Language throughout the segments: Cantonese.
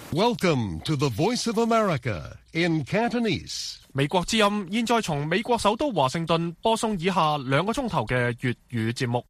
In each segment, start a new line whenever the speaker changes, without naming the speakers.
Welcome to the Voice of America in Cantonese.
美國之音現在從美國首都華盛頓播送以下2個鐘頭嘅粵語節目。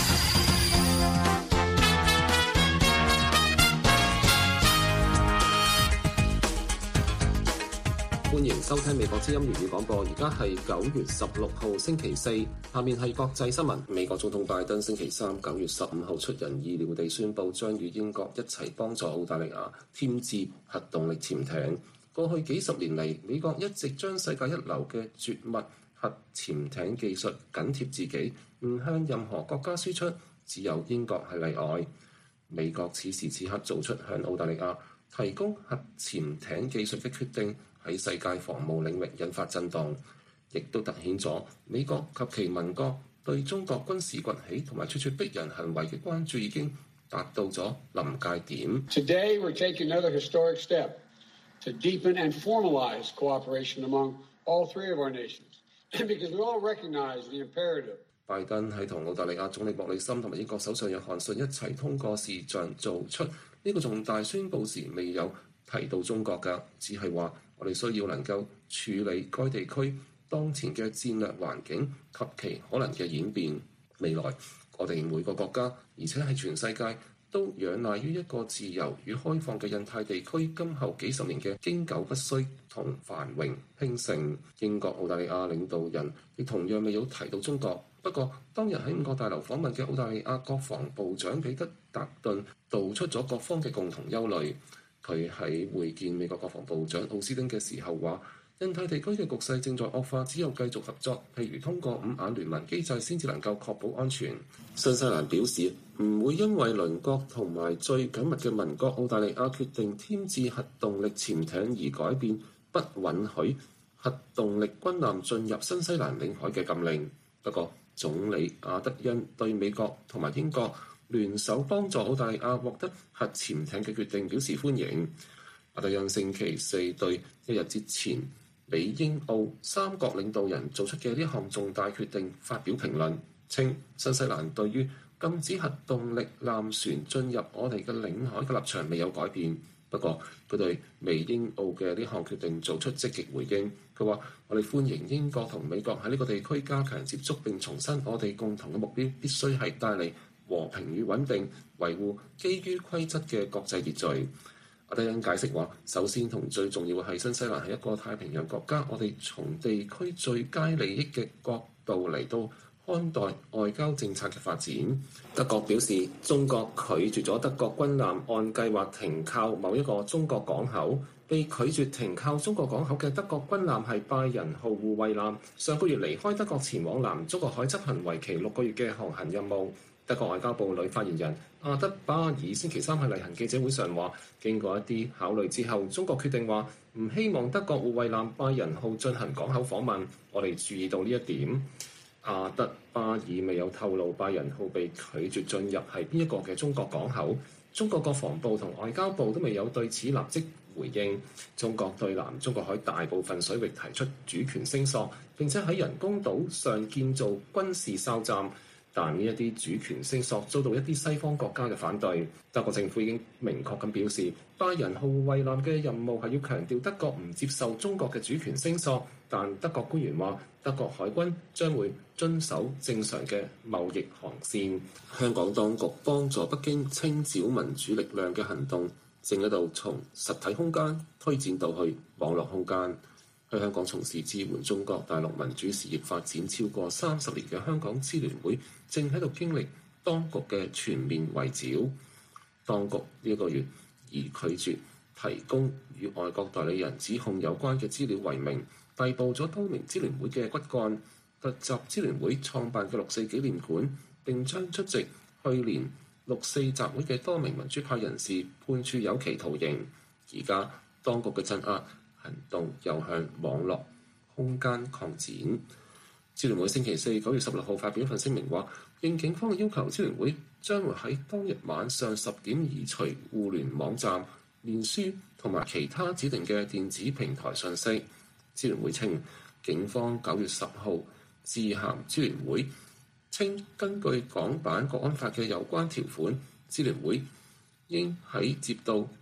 歡迎收聽美國之音粵語廣播，而家係9月16號星期四，下面係國際新聞。美國總統拜登星期三9月15號出人意料地宣布，將與英國一齊幫助澳大利亞添置核動力潛艇。過去幾十年嚟，美國一直將世界一流嘅絕密核潛艇技術緊貼自己，唔向任何國家輸出，只有英國係例外。美國此時此刻做出向澳大利亞提供核潛艇技術嘅決定，喺世界防務領域引發震動，亦都突顯咗美國及其盟國對中國軍事崛起同埋咄咄逼人行為嘅關注已經達到咗臨界點。
Today we're taking another historic step to deepen and formalize cooperation among all three of our nations, because we all recognize the imperative.
拜登喺同澳大利亞總理莫里森同埋英國首相約翰遜一齊通過視像做出呢個重大宣佈時，未有提到中國㗎，只係話我哋需要能夠處理該地區當前嘅戰略環境及其可能嘅演變。未來我哋每個國家，而且係全世界，都仰賴於一個自由與開放嘅印太地區，今後幾十年嘅經久不衰同繁榮興盛。英國澳大利亞領導人亦同樣未有提到中國。不過，當日喺5角大樓訪問嘅澳大利亞國防部長彼得達頓道出咗各方嘅共同憂慮。佢喺會見美國國防部長奧斯汀嘅時候話，印太地區嘅局勢正在惡化，只有繼續合作，譬如通過5眼聯盟機制先至能夠確保安全。新西蘭表示唔會因為鄰國同埋最緊密嘅盟國澳大利亞決定添置核動力潛艇而改變不允許核動力軍艦進入新西蘭領海嘅禁令。不過，總理阿德恩對美國同埋英國聯手幫助澳大利亞獲得核潛艇嘅決定表示歡迎。阿德恩星期四對一日之前美英澳3國領導人做出嘅呢項重大決定發表評論，稱新西蘭對於禁止核動力艦船進入我哋嘅領海嘅立場未有改變。不過，佢對美英澳嘅呢項決定做出積極回應。佢話：我哋歡迎英國同美國喺呢個地區加強接觸，並重申我哋共同嘅目標必須係帶嚟和平與穩定，維護基於規則嘅國際秩序。阿德恩解釋話：首先同最重要嘅係新西蘭係一個太平洋國家，我哋從地區最佳利益嘅角度嚟到看待外交政策嘅發展。德國表示，中國拒絕咗德國軍艦按計劃停靠某一個中國港口。被拒絕停靠中國港口嘅德國軍艦係拜仁號護衛艦，上個月離開德國前往南中國海執行為期6個月嘅航行任務。德國外交部女發言人阿德巴爾星期三喺例行記者會上話，經過一啲考慮之後，中國決定話唔希望德國護衛艦拜仁號進行港口訪問。我哋注意到呢一點。阿德巴爾未有透露拜仁號被拒絕進入係邊一個嘅中國港口。中國國防部同外交部都未有對此立即回應。中國對南中國海大部分水域提出主權聲索，並且喺人工島上建造軍事哨站，但呢一啲主權聲索遭到一啲西方國家嘅反對。德國政府已經明確咁表示，拜仁號護衛艦嘅任務係要強調德國唔接受中國嘅主權聲索，但德國官員話，德國海軍將會遵守正常嘅貿易航線。香港當局幫助北京清剿民主力量嘅行動正喺度從實體空間推展到去網絡空間。喺香港從事支援中國大陸民主事業發展超過30年嘅香港支聯會正喺度經歷當局嘅全面圍剿。當局呢個月以拒絕提供與外國代理人指控有關嘅資料為名，逮捕咗多名支聯會嘅骨幹，突襲支聯會創辦嘅6·4紀念館，並將出席去年6·4集會嘅多名民主派人士判處有期徒刑。而家當局嘅鎮壓行動又向網絡空間擴展。支聯會星期四9月16號發表一份聲明話，應警方嘅要求，支聯會將會喺當日晚上10點移除互聯網站、面書同埋其他指定嘅電子平台信息。支聯會稱，警方9月10號致函支聯會，稱根據港版國安法嘅有關條款，支聯會應喺接到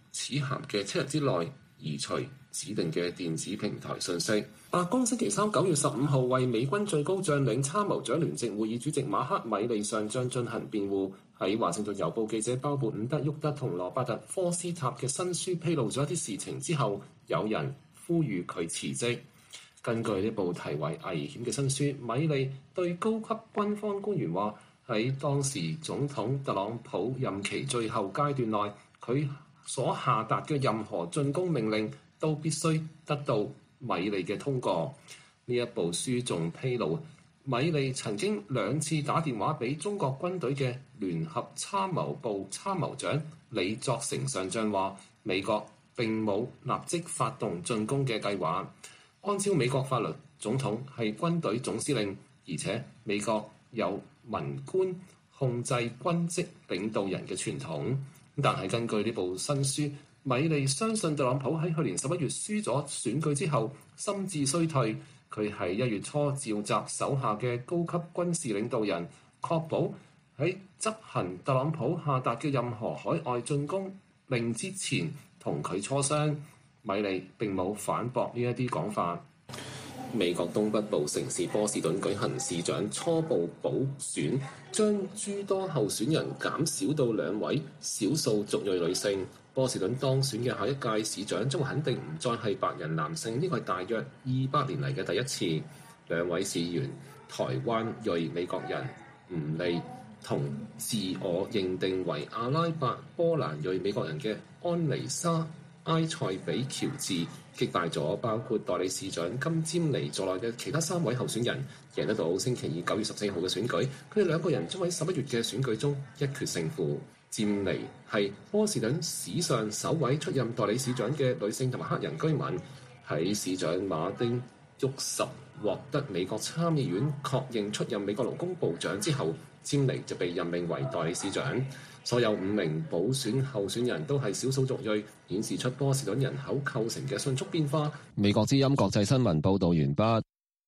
此函嘅7日之內移除指定嘅電子平台信息。白宮星期三9月15號為美軍最高將領參謀長聯席會議主席馬克米利上將進行辯護。喺華盛頓郵報記者鮑勃伍德沃德同羅伯特科斯塔嘅新書披露咗一啲事情之後，有人呼籲佢辭職。根據呢部題為《危險》嘅新書，米利對高級軍方官員話，喺當時總統特朗普任期最後階段內，佢所下達嘅任何進攻命令都必須得到米利嘅通過。呢一部書仲披露，米利曾經2次打電話俾中國軍隊嘅聯合參謀部參謀長李作成上將，話美國並冇立即發動進攻嘅計劃。按照美國法律，總統係軍隊總司令，而且美國有文官控制軍職領導人嘅傳統。但係根據呢部新書，米利相信特朗普喺去年11月輸咗選舉之後心智衰退。佢喺1月初召集手下嘅高級軍事領導人，確保喺執行特朗普下達嘅任何海外進攻令之前同佢磋商。米利並冇反駁呢一啲講法。美國東北部城市波士頓舉行市長初步補選，將諸多候選人減少到2位少數族裔女性。波士頓當選嘅下一屆市長將肯定唔再係白人男性，呢個係大約200年嚟嘅第一次。2位市議員，台灣裔美國人吳莉同自我認定為阿拉伯波蘭裔美國人嘅安妮莎埃塞比喬治，擊敗咗包括代理市長金詹妮在內嘅其他3位候選人，贏得到星期二9月14號嘅選舉。佢哋2個人將喺11月嘅選舉中一決勝負。詹妮係波士頓史上首位出任代理市長嘅女性同埋黑人居民。喺市長馬丁沃什獲得美國參議院確認出任美國勞工部長之後，詹妮就被任命為代理市長。所有5名補選候選人都係少數族裔，顯示出波士頓人口構成嘅迅速變化。
美國之音國際新聞報導完畢。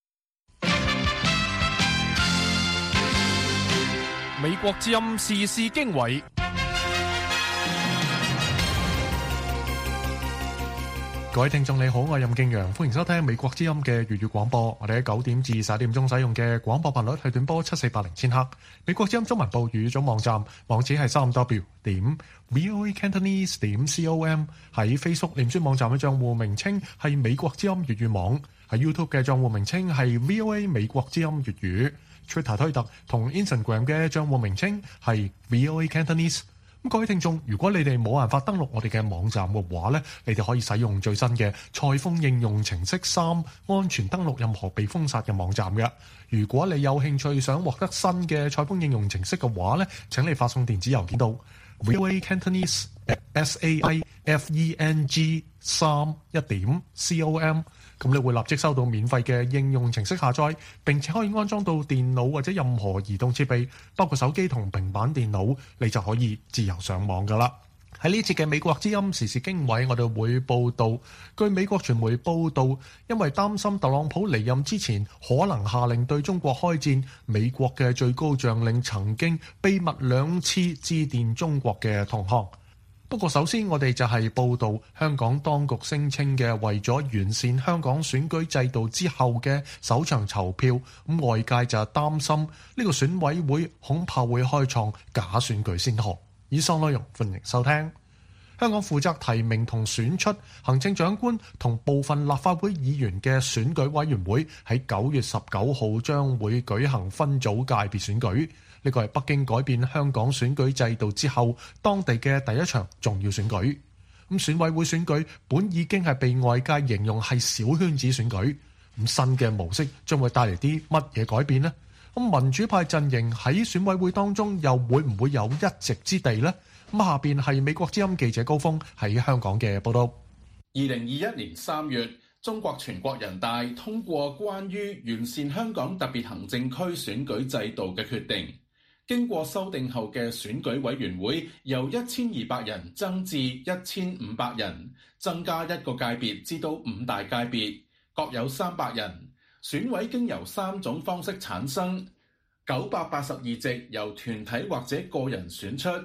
美國之音時事經緯。各位聽眾你好，我係任敬陽，歡迎收聽美國之音嘅粵語廣播。我哋喺9點至11點鐘使用嘅廣播頻率係短波7480千赫。美國之音中文部語種網站網址係3w.voacantonese.com。喺 Facebook 臉書網站嘅賬戶名稱係美國之音粵語網，喺 YouTube 嘅賬戶名稱係 VOA 美國之音粵語。Twitter 推特同 Instagram 嘅賬戶名稱係 VOA Cantonese。咁各位聽眾，如果你哋冇辦法登錄我哋嘅網站嘅話呢，你哋可以使用最新嘅蔡豐應用程式3，安全登錄任何被封殺嘅網站嘅。如果你有興趣想獲得新嘅蔡豐應用程式嘅話呢，請你發送電子郵件到 voacantonese@saifeng3.com。咁你會立即收到免費嘅應用程式下載，並且可以安裝到電腦或者任何移動設備，包括手機同平板電腦，你就可以自由上網㗎啦。喺呢次嘅美國之音時事經緯，我哋會報導，據美國傳媒報導，因為擔心特朗普離任之前可能下令對中國開戰，美國嘅最高將領曾經秘密2次致電中國嘅同行。不過首先我哋就係報導香港當局聲稱嘅為咗完善香港選舉制度之後嘅首場籌票，咁外界就係擔心呢個選委會恐怕會開創假選舉先河。以上內容歡迎收聽。香港負責提名同選出行政長官同部分立法會議員嘅選舉委員會喺9月19號將會舉行分組界別選舉。呢個係北京改變香港選舉制度之後當地嘅第一場重要選舉。咁選委會選舉本已經係被外界形容係小圈子選舉。咁新嘅模式將會帶嚟啲乜嘢改變呢？咁民主派陣營喺選委會當中又會唔會有一席之地呢？咁下邊係美國之音記者高峰喺香港嘅報道。
2021年3月，中國全國人大通過關於完善香港特別行政區選舉制度嘅決定。經過修訂後嘅選舉委員會由1200人增至1500人，增加一個界別至到5大界別，各有300人。選委經由3種方式產生，982席由團體或者個人選出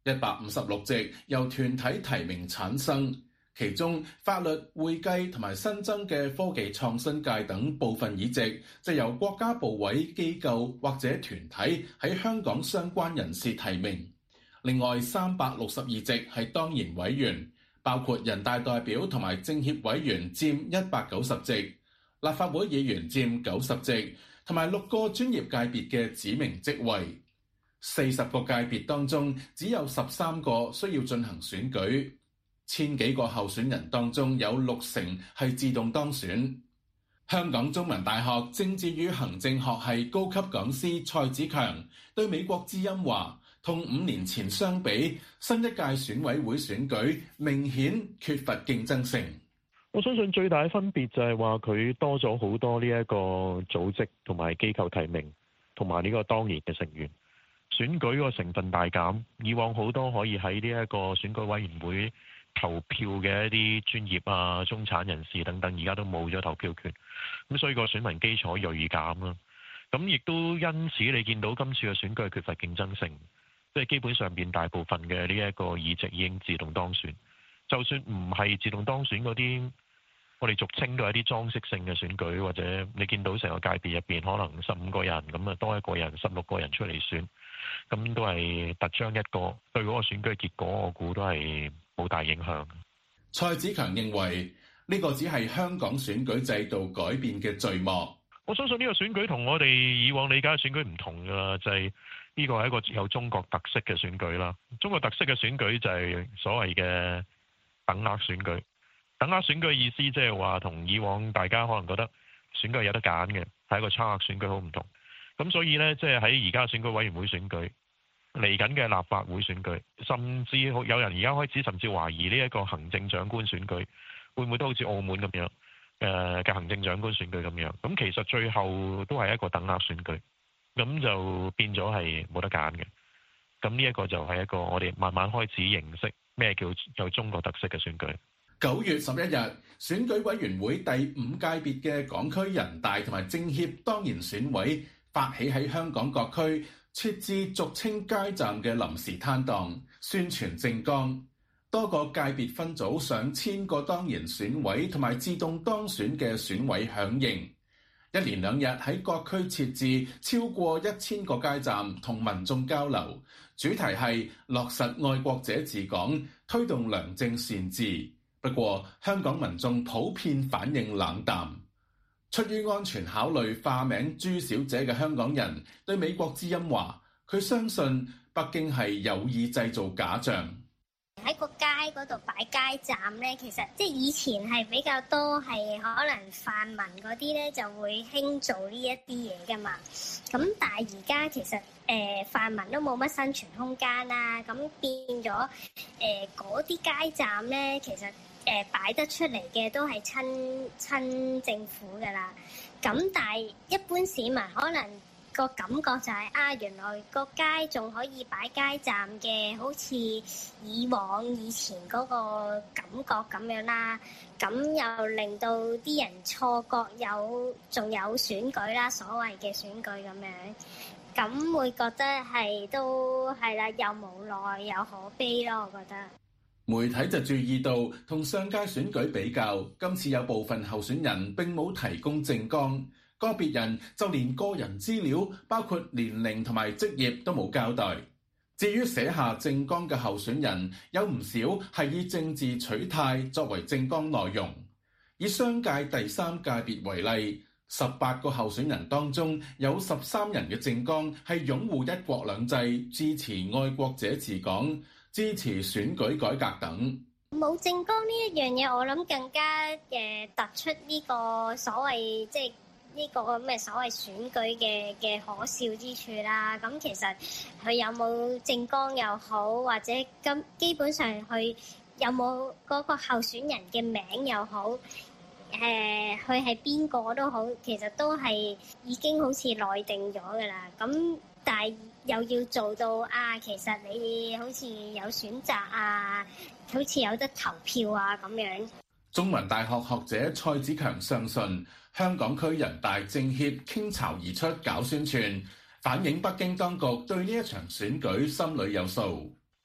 156席由團體提名產生，其中法律、會計同埋新增嘅科技創新界等部分議席就由國家部委、機構或者團體喺香港相關人士提名。另外362席係當然委員，包括人大代表同埋政協委員佔190席，立法會議員佔90席，同埋6個專業界別嘅指明職位。40個界別當中，只有13個需要進行選舉，1000幾個候選人當中有60%係自動當選。香港中文大學政治與行政學系高級講師蔡子強對美國之音話，同5年前相比，新一屆選委會選舉明顯缺乏競爭性。
我相信最大嘅分別就係話佢多咗好多呢一個組織同埋機構提名，同埋呢個當然嘅成員。選舉個成分大減，以往好多可以喺呢一個選舉委員會投票嘅一啲專業啊、中產人士等等，而家都冇咗投票權，咁所以個選民基礎銳減啦。咁亦都因此你見到今次嘅選舉係缺乏競爭性。即係基本上邊大部分嘅呢一個議席已經自動當選，就算唔係自動當選嗰啲，我哋俗稱都係一啲裝飾性嘅選舉，或者你見到成個界別入邊可能15個人咁啊，多一個人、16個人出嚟選，咁都係突彰一個，對嗰個選舉嘅結果，我估都係冇大影響。
蔡子強認為呢個只係香港選舉制度改變嘅序幕。
我相信呢個選舉同我哋以往理解嘅選舉唔同㗎，就係呢個係一個有中國特色嘅選舉啦。中國特色嘅選舉就係所謂嘅等額選舉。等額選舉嘅意思即係話同以往大家可能覺得選舉有得揀嘅，係一個差額選舉好唔同。咁所以呢，即係喺而家選舉委員會選舉嚟緊嘅立法會選舉，甚至有人而家開始甚至懷疑呢一個行政長官選舉會唔會都好似澳門咁樣嘅行政長官選舉咁樣。咁其實最後都係一個等額選舉。咁就變咗係冇得揀嘅，咁呢一個就係一個我哋慢慢開始認識咩叫有中國特色嘅選舉。
9月11日，選舉委員會第5界別嘅港區人大同埋政協當然選委發起喺香港各區設置俗稱街站嘅臨時攤檔，宣傳政綱。多個界別分組上千個當然選委同埋自動當選嘅選委響應。1連2日喺各區設置超過1000個街站同民眾交流，主題係落實愛國者治港，推動良政善治。不過香港民眾普遍反應冷淡。出於安全考慮化名朱小姐嘅香港人對美國之音話，佢相信北京係有意製造假象。
喺個街嗰度擺街站咧，其實即係以前係比較多係可能泛民嗰啲咧就會興做呢一啲嘢噶嘛。咁但係而家其實泛民都冇乜生存空間啦，咁變咗嗰啲街站咧，其實擺得出嚟嘅都係親政府噶啦。咁但係一般市民可能個感覺就係原來個街仲可以擺街站嘅，好似以前嗰個感覺咁樣啦。咁又令到啲人錯覺仲有選舉啦，所謂嘅選舉咁樣，咁會覺得都係啦，又無奈又可悲咯。我覺得
媒體就注意到，同上屆選舉比較，今次有部分候選人並冇提供政綱。個別人就連個人資料，包括年齡同埋職業都冇交代。至於寫下政綱嘅候選人，有唔少係以政治取態作為政綱內容。以商界第3界別為例，18個候選人當中有13人嘅政綱係擁護一國兩制、支持愛國者治港、支持選舉改革等。
冇政綱呢一樣嘢，我諗更加突出呢個所謂即係呢個咁嘅所謂選舉嘅可笑之處啦。咁其實佢有冇政綱又好，或者基本上佢有冇嗰個候選人嘅名又好，佢係邊個都好，其實都係已經好似內定咗㗎啦。咁但係又要做到其實你好似有選擇好似有得投票咁樣。
中文大學學者蔡子強相信，香港區人大政協傾巢而出搞宣傳，反映北京當局對呢一場選舉心裏有數。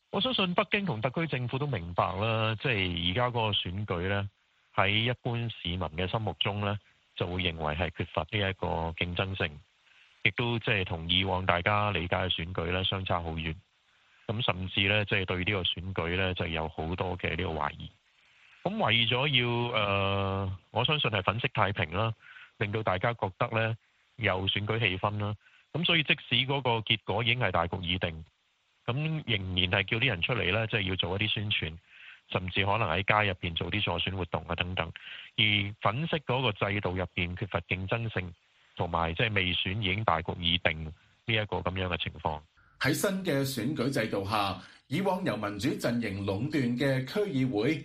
我相信北京同特區政府都明白啦，即係而家嗰個選舉呢，喺一般市民嘅心目中呢，就會認為係缺乏呢一個競爭性，亦都即係同以往大家理解嘅選舉呢相差好遠。咁甚至呢，即係對呢個選舉呢，就有好多嘅呢個懷疑。咁為咗要我相信係粉飾太平啦，令到大家覺得呢有選舉氣氛啦。咁所以即使嗰個結果已經係大局已定，咁仍然係叫啲人出嚟呢，即係要做一啲宣傳，甚至可能喺街入邊做啲助選活動啊等等。而粉飾嗰個制度入邊缺乏競爭性，同埋即係未選已經大局已定呢一個咁樣嘅情況。
喺新嘅選舉制度下，以往由民主陣營壟斷嘅區議會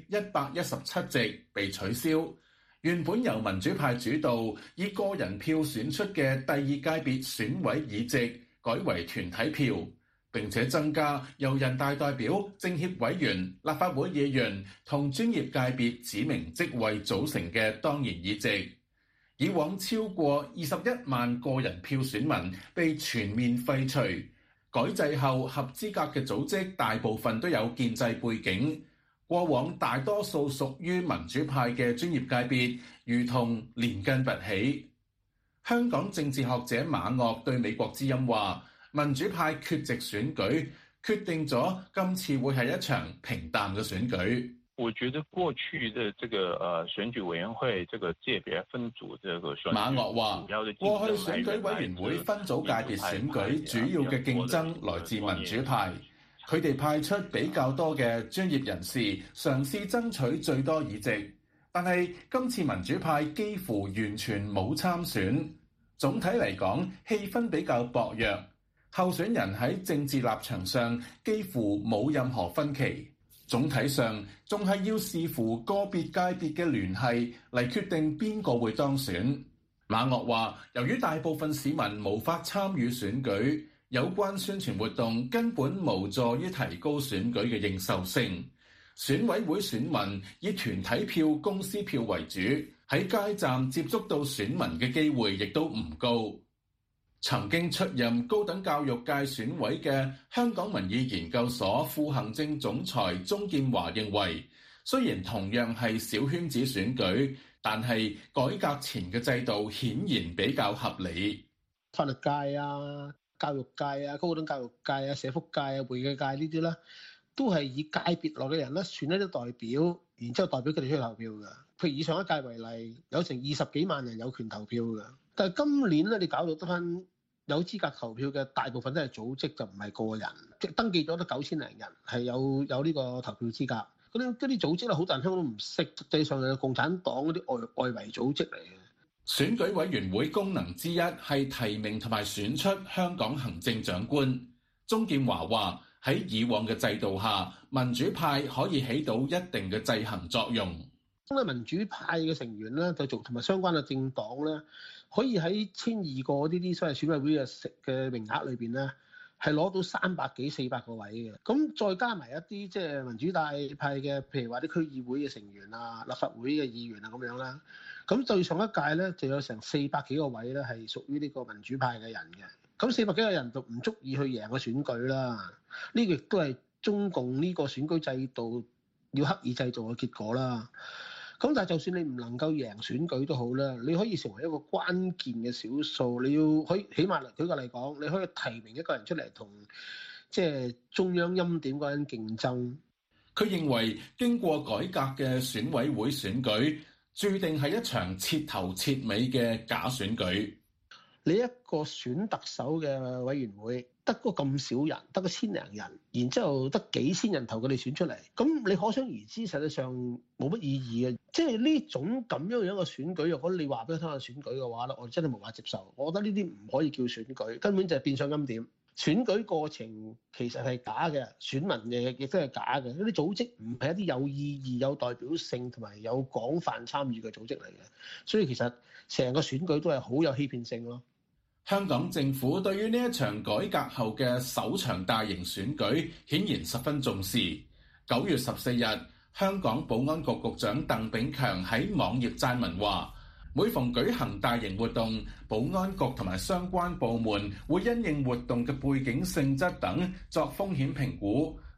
117席被取消，原本由民主派主導以個人票選出嘅第二界別選委議席改為團體票，並且增加由人大代表、政協委員、立法會議員同專業界別指明職位組成嘅當然議席。以往超過21萬個人票選民被全面廢除。改制後，合資格嘅組織大部分都有建制背景，過往大多數屬於民主派嘅專業界別，如同連根拔起。香港政治學者馬岳對美國之音話：民主派缺席選舉，決定咗今次會係一場平淡嘅選舉。
我覺得過去的這個選舉委員會這個界別分組這個選舉，
馬岳話：過去選舉委員會分組界別選舉主要嘅競爭來自民主派，佢哋派出比較多嘅專業人士嘗試爭取最多議席，但係今次民主派幾乎完全冇參選。總體嚟講，氣氛比較薄弱，候選人喺政治立場上幾乎冇任何分歧。總體上仲係要視乎個別界別嘅聯繫嚟決定邊個會當選。馬岳話：由於大部分市民無法參與選舉，有關宣傳活動根本無助於提高選舉嘅認受性。選委會選民以團體票、公司票為主，喺街站接觸到選民嘅機會亦都唔高。曾經出任高等教育界選委嘅香港民意研究所副行政總裁鍾劍華認為，雖然同樣係小圈子選舉，但係改革前嘅制度顯然比較合理。
法律界啊、教育界啊、高等教育界啊、社福界啊、會計界呢啲啦，都係以界別內嘅人咧選一啲代表，然之後代表佢哋出去投票㗎。譬如以上一屆為例，有成20幾萬人有權投票㗎，但係今年咧，你搞到得返有資格投票嘅大部分都係組織，就唔係個人。即係登記咗都9000零人係有呢個投票資格。嗰啲組織咧，好多人香港都唔識，實際上係共產黨嗰啲外圍組織嚟嘅。
選舉委員會功能之一係提名同埋選出香港行政長官。鍾劍華話：喺以往嘅制度下，民主派可以起到一定嘅制衡作用。
民主派嘅成員咧，就做同埋相關嘅政黨咧，可以喺1200個呢啲所謂選委會嘅名額裏邊咧，係攞到300幾400個位嘅。咁再加埋一啲即係民主派嘅，譬如話啲區議會嘅成員啊、立法會嘅議員啊咁樣啦。咁對上一屆咧，就有成400幾個位咧係屬於呢個民主派嘅人嘅。咁400幾個人就唔足以去贏個選舉啦。呢個亦都係中共呢個選舉制度要刻意製造嘅結果啦。咁但係就算你唔能夠贏選舉都好啦，你可以成為一個關鍵嘅少數，你要可以起碼舉個例講，你可以提名一個人出嚟同即係中央欽點嗰人競爭。
佢認為經過改革嘅選委會選舉，注定係一場徹頭徹尾嘅假選舉。
你一個選特首嘅委員會得嗰咁少人，得個1000零人，然之後得幾千人投佢哋選出嚟，咁你可想而知，實際上冇乜意義嘅。即係呢種咁樣嘅選舉，如果你話俾佢聽係選舉嘅話咧，我真係無法接受。我覺得呢啲唔可以叫選舉，根本就係變相欽點。選舉過程其實係假嘅，選民嘅亦都係假嘅。呢啲組織唔係一啲有意義、有代表性同埋有廣泛參與嘅組織嚟嘅，所以其實成個選舉都係好有欺騙性咯。
香港政府對於呢一場改革後嘅首場大型選舉顯然十分重視。9月14日，香港保安局局長鄧炳強喺網頁撰文話：每逢舉行大型活動，保安局同埋相關部門會因應活動嘅背景性質等作風險評估，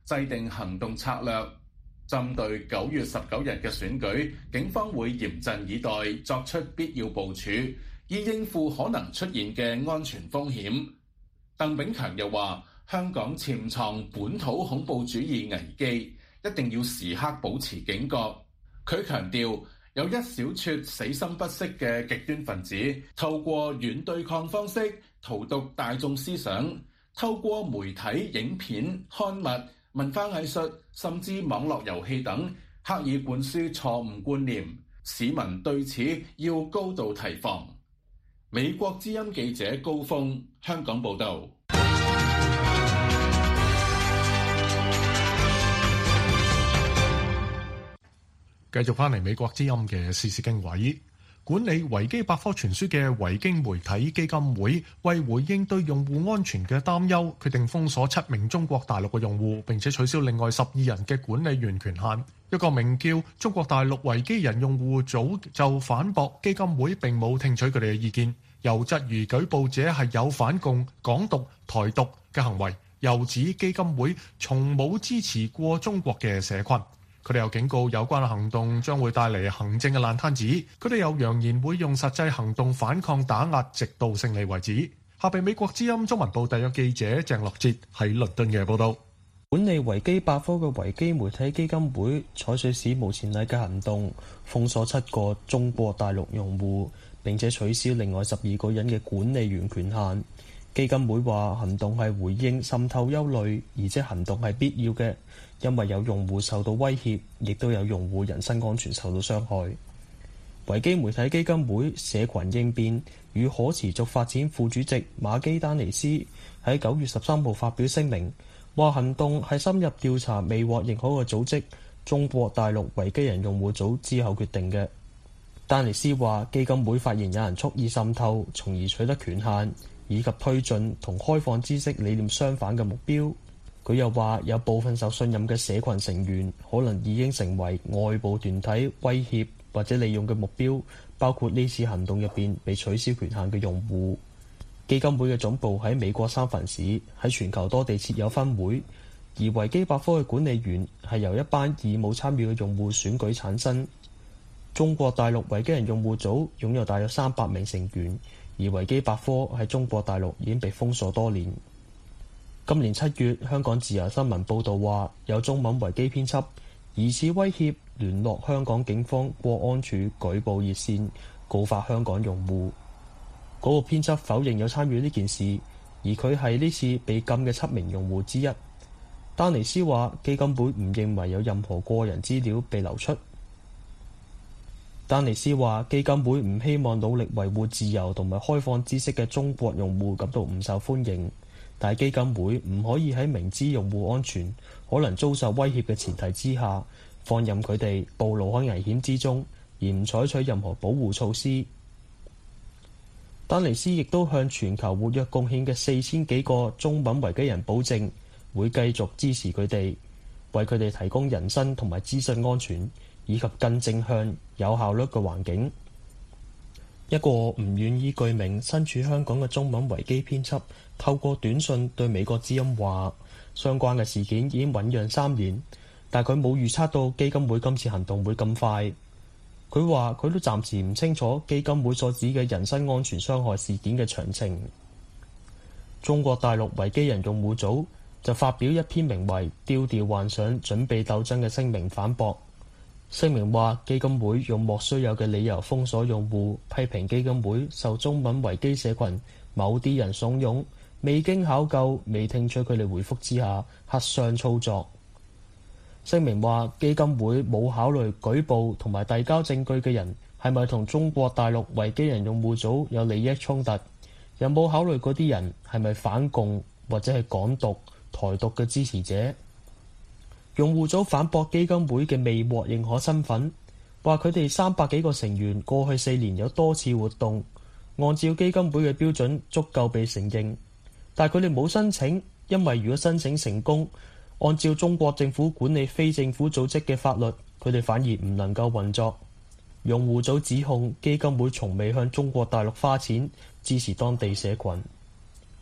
制定行動策略。針對9月19日嘅選舉，警方會嚴陣以待，作出必要部署，以應付可能出現嘅安全風險。鄧炳強又話：香港潛藏本土恐怖主義危機，一定要時刻保持警覺。佢強調，有一小撮死心不息嘅極端分子，透過軟對抗方式荼毒大眾思想，透過媒體、影片、刊物、文化藝術，甚至網絡遊戲等，刻意灌輸錯誤觀念。市民對此要高度提防。美國之音記者高峰，香港報導。
繼續翻嚟美國之音嘅時事經緯，管理維基百科全書嘅維基媒體基金會為回應對用戶安全嘅擔憂，決定封鎖7名中國大陸嘅用戶，並且取消另外12人嘅管理員權限。一個名叫中國大陸維基人用戶組就反駁基金會並冇聽取佢哋嘅意見，又質疑舉報者係有反共、港獨、台獨嘅行為，又指基金會從冇支持過中國嘅社群。佢哋又警告有關嘅行動將會帶嚟行政嘅爛攤子。佢哋又揚言會用實際行動反抗打壓，直到勝利為止。下邊美國之音中文部特約記者鄭樂哲喺倫敦嘅報道。
管理維基百科嘅維基媒體基金會採取史無前例嘅行動，封鎖7個中國大陸用戶，並且取消另外12個人嘅管理員權限。基金會話行動係回應滲透憂慮，而且行動係必要嘅，因為有用戶受到威脅，亦都有用戶人身安全受到傷害。維基媒體基金會社群應變與可持續發展副主席馬基丹尼斯喺9月13號發表聲明，話行動係深入調查未獲認可嘅組織中國大陸維基人用戶組之後決定嘅。丹尼斯話基金會發現有人蓄意滲透，從而取得權限，以及推進同開放知識理念相反嘅目標。佢又話有部分受信任嘅社群成員可能已經成為外部團體威脅或者利用嘅目標，包括呢次行動入邊被取消權限嘅用戶。基金會嘅總部喺美國三藩市，喺全球多地設有分會，而維基百科嘅管理員係由一班已冇參與嘅用戶選舉產生。中國大陸維基人用戶組擁有大約300名成員，而維基百科喺中國大陸已經被封鎖多年。今年7月，香港自由新聞報導話，有中文維基編輯疑似威脅聯絡香港警方國安處舉報熱線，告發香港用戶。嗰個編輯否認有參與呢件事，而佢係呢次被禁嘅7名用戶之一。丹尼斯話，基金會唔認為有任何個人資料被流出。丹尼斯話，基金會唔希望努力維護自由同埋開放知識嘅中國用戶感到唔受歡迎，但係基金會唔可以喺明知用戶安全可能遭受威脅嘅前提之下，放任佢哋暴露喺危險之中，而唔採取任何保護措施。丹尼斯亦都向全球活躍貢獻嘅4000幾個中文維基人保證，會繼續支持佢哋，為佢哋提供人身同埋資訊安全以及更正向、有效率嘅環境。一個唔願意具名身處香港嘅中文維基編輯透過短信對美國之音話，相關嘅事件已經醞釀3年，但佢冇預測到基金會今次行動會咁快。佢話佢都暫時唔清楚基金會所指嘅人身安全傷害事件嘅詳情。中國大陸維基人用戶組就發表一篇名為《丟掉幻想，準備鬥爭》嘅聲明反駁。聲明話基金會用莫須有嘅理由封鎖用戶，批評基金會受中文維基社群某啲人慫恿，未經考究、未聽取佢哋回覆之下黑箱操作。聲明話基金會冇考慮舉報同埋遞交證據嘅人係咪同中國大陸維基人用戶組有利益衝突，有冇考慮嗰啲人係咪反共或者係港獨、台獨嘅支持者。用戶組反駁基金會嘅未獲認可身份，話佢哋300幾個成員過去4年有多次活動，按照基金會嘅標準足夠被承認，但係佢哋冇申請，因為如果申請成功，按照中國政府管理非政府組織嘅法律，佢哋反而唔能夠運作。用戶組指控基金會從未向中國大陸花錢支持當地社群。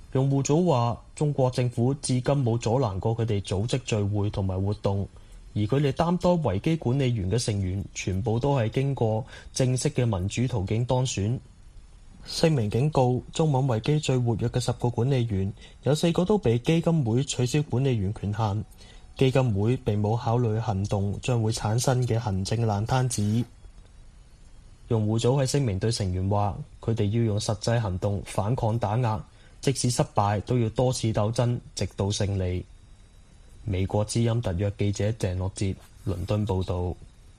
用戶組話，中國政府至今冇阻攔過佢哋組織聚會同埋活動，而佢哋擔當維基管理員嘅成員全部都係經過正式嘅民主途徑當選。聲明警告，中文維基最活躍嘅10個管理員，有4個都被基金會取消管理員權限。基金會並冇考慮行動將會產生嘅行政爛攤子。用戶組喺聲明對成員話，佢哋要用實際行動反抗打壓，即使失敗都要多次鬥爭，直到勝利。美國之音特約記者鄭樂哲，倫敦報導。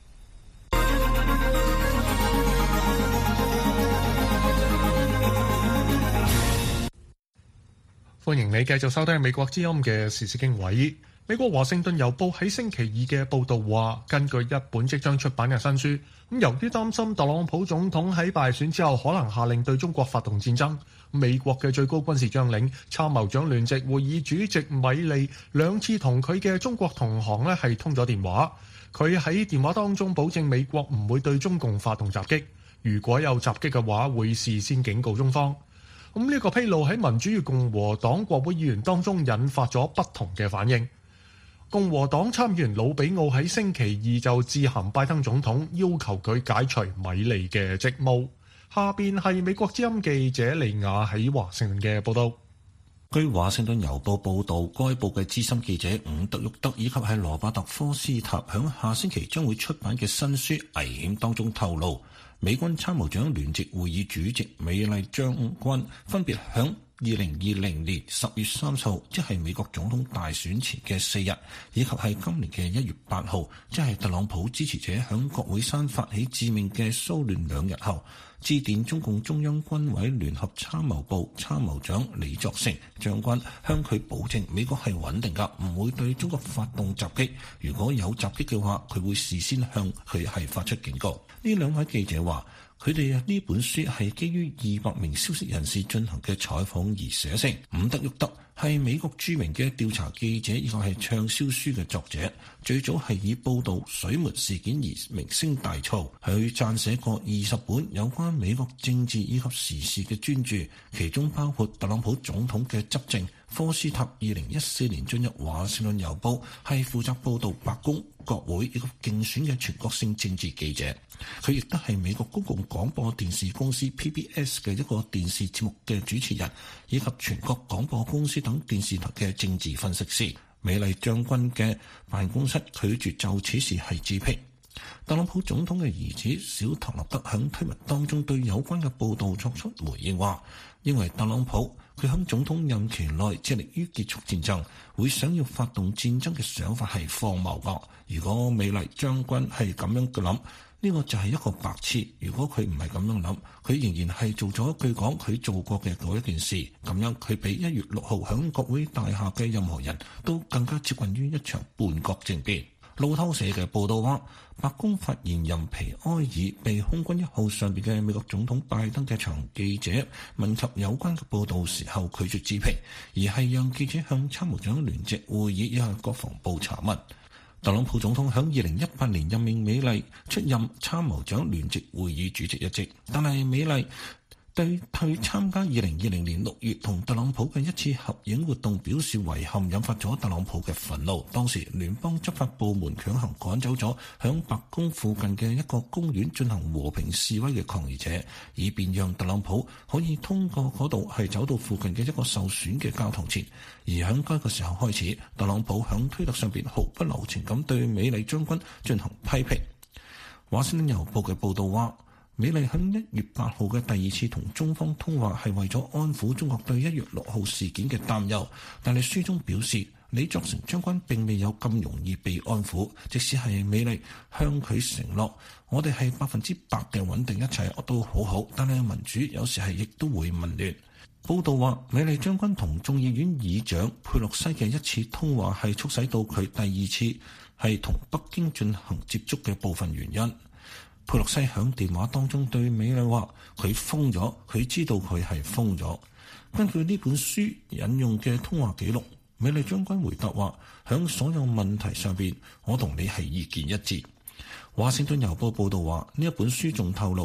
歡迎你繼續收聽美國之音嘅時事經緯。美國華盛頓郵報喺星期二嘅報導話，根據一本即將出版嘅新書，由於擔心特朗普總統喺敗選之後可能下令對中國發動戰爭，美國嘅最高軍事將領、參謀長聯席會議主席米利2次同佢嘅中國同行係通咗電話。佢喺電話當中保證美國唔會對中共發動襲擊，如果有襲擊嘅話，會事先警告中方。呢個披露喺民主與共和黨國會議員當中引發咗不同嘅反應。共和黨參議員魯比奧喺星期二就致函拜登總統，要求佢解除米利嘅職務。下邊係美國之音記者利亞喺華盛頓嘅報道。
據華盛頓郵報報導，該報嘅資深記者伍德沃德以及係羅伯特科斯塔響下星期將會出版嘅新書《危險》當中透露，美軍參謀長聯席會議主席美麗將軍分別響2020年10月30號，即係美國總統大選前嘅4日，以及係今年嘅1月8號，即係特朗普支持者響國會山發起致命嘅騷亂2日後，致電中共中央軍委聯合參謀部參謀長李作成將軍，向佢保證美國係穩定㗎，唔會對中國發動襲擊。如果有襲擊嘅話，佢會事先向佢係發出警告。呢兩位記者話，佢哋呢本書係基於200名消息人士進行嘅採訪而寫成。伍德沃德係美國著名嘅調查記者，以及係暢銷書嘅作者，最早係以報導水門事件而名聲大噪。佢撰寫過20本有關美國政治以及時事嘅專著，其中包括特朗普總統嘅執政。科斯塔2014年進入華盛頓郵報，係負責報導白宮、國會以及競選嘅全國性政治記者。佢亦都係美國公共廣播電視公司 PBS 嘅一個電視節目嘅主持人，以及全國廣播公司等電視台嘅政治分析師。美麗將軍嘅辦公室拒絕就此事係置評。特朗普總統嘅兒子小托納德響推文當中對有關嘅報導作出回應，話認為特朗普佢響總統任期內致力於結束戰爭，會想要發動戰爭嘅想法係荒謬㗎。如果美麗將軍係咁樣嘅諗，呢個就係一個白痴。如果佢唔係咁樣諗，佢仍然係做咗據講佢做過嘅嗰一件事，咁樣佢比1月6號響國會大廈嘅任何人都更加接近於一場叛國政變。路透社嘅報道話，白宮發言人皮埃爾被空軍1號上邊嘅美國總統拜登嘅場記者問及有關嘅報導時候拒絕置評，而係讓記者向參謀長聯席會議以及國防部查問。特朗普總統響2018年任命美麗出任參謀長聯席會議主席一職，但係美麗對佢參加2020年6月同特朗普嘅一次合影活動表示遺憾，引發咗特朗普嘅憤怒。當時聯邦執法部門強行趕走咗響白宮附近嘅一個公園進行和平示威嘅抗議者，以便讓特朗普可以通過嗰度係走到附近嘅一個受損嘅教堂前。而響該個時候開始，特朗普響推特上邊毫不留情咁對美麗將軍進行批評。華盛頓郵報嘅報導話，美麗喺1月8號嘅第2次同中方通話係為咗安撫中國對1月6號事件嘅擔憂，但係書中表示李作成將軍並未有咁容易被安撫，即使係美麗向佢承諾我哋係100%嘅穩定，一切都好好，但係民主有時係亦都會紊亂。報道話，美麗將軍同眾議院議長佩洛西嘅一次通話係促使到佢第2次係同北京進行接觸嘅部分原因。佩洛西響電話當中對美麗話：佢瘋咗，佢知道佢係瘋咗。根據呢本書引用嘅通話記錄，美麗將軍回答話：響所有問題上邊，我同你係意見一致。華盛頓郵報報導話，呢一本書仲透露，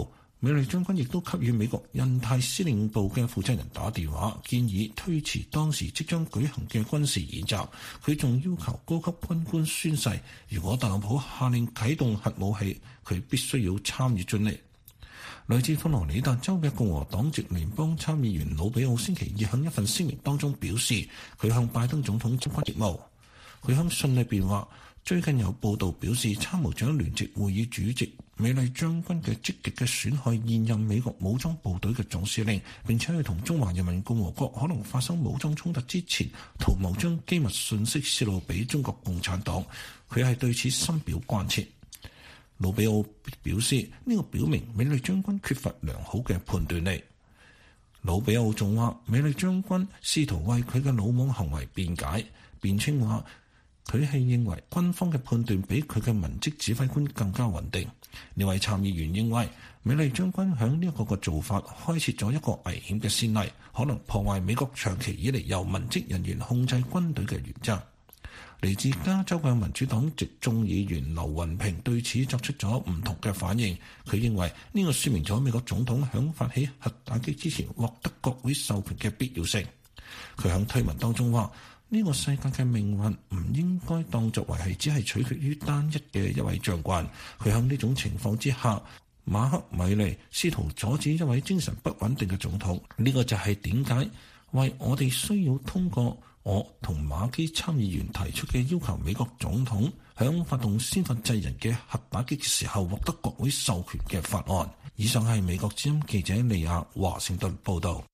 美麗將軍亦都給予美國印太司令部嘅負責人打電話，建議推遲當時即將舉行嘅軍事演習。佢仲要求高級軍官宣誓，如果特朗普下令啟動核武器，佢必須要參與進嚟。來自佛羅里達州嘅共和黨籍聯邦參議員魯比奧星期二喺一份聲明當中表示，佢向拜登總統交接務。佢喺信裏邊話，最近有報道表示，參謀長聯席會議主席美麗將軍嘅積極嘅損害現任美國武裝部隊嘅總司令，並且係同中華人民共和國可能發生武裝衝突之前，圖謀將機密信息泄露俾中國共產黨。佢係對此深表關切。魯比奧表示，呢個表明美麗將軍缺乏良好嘅判斷力。魯比奧仲話，美麗將軍試圖為佢嘅魯莽行為辯解，辯稱話佢係認為軍方嘅判斷比佢嘅文職指揮官更加穩定。呢位參議員認為，美麗將軍響呢一個做法開設咗一個危險嘅先例，可能破壞美國長期以嚟由文職人員控制軍隊嘅原則。嚟自加州嘅民主黨籍眾議員劉雲平對此作出咗唔同嘅反應。佢認為呢個說明咗美國總統響發起核打擊之前獲得國會授權嘅必要性。佢響推文當中話，呢個世界嘅命運唔應該當作為係只係取決於單一嘅一位將軍。佢響呢種情況之下，馬克米利試圖阻止一位精神不穩定嘅總統。呢個就係點解為我哋需要通過我同馬基參議員提出嘅要求，美國總統響發動先發制人嘅核打擊嘅時候獲得國會授權嘅法案。以上係美國之音記者利亞華盛頓報道。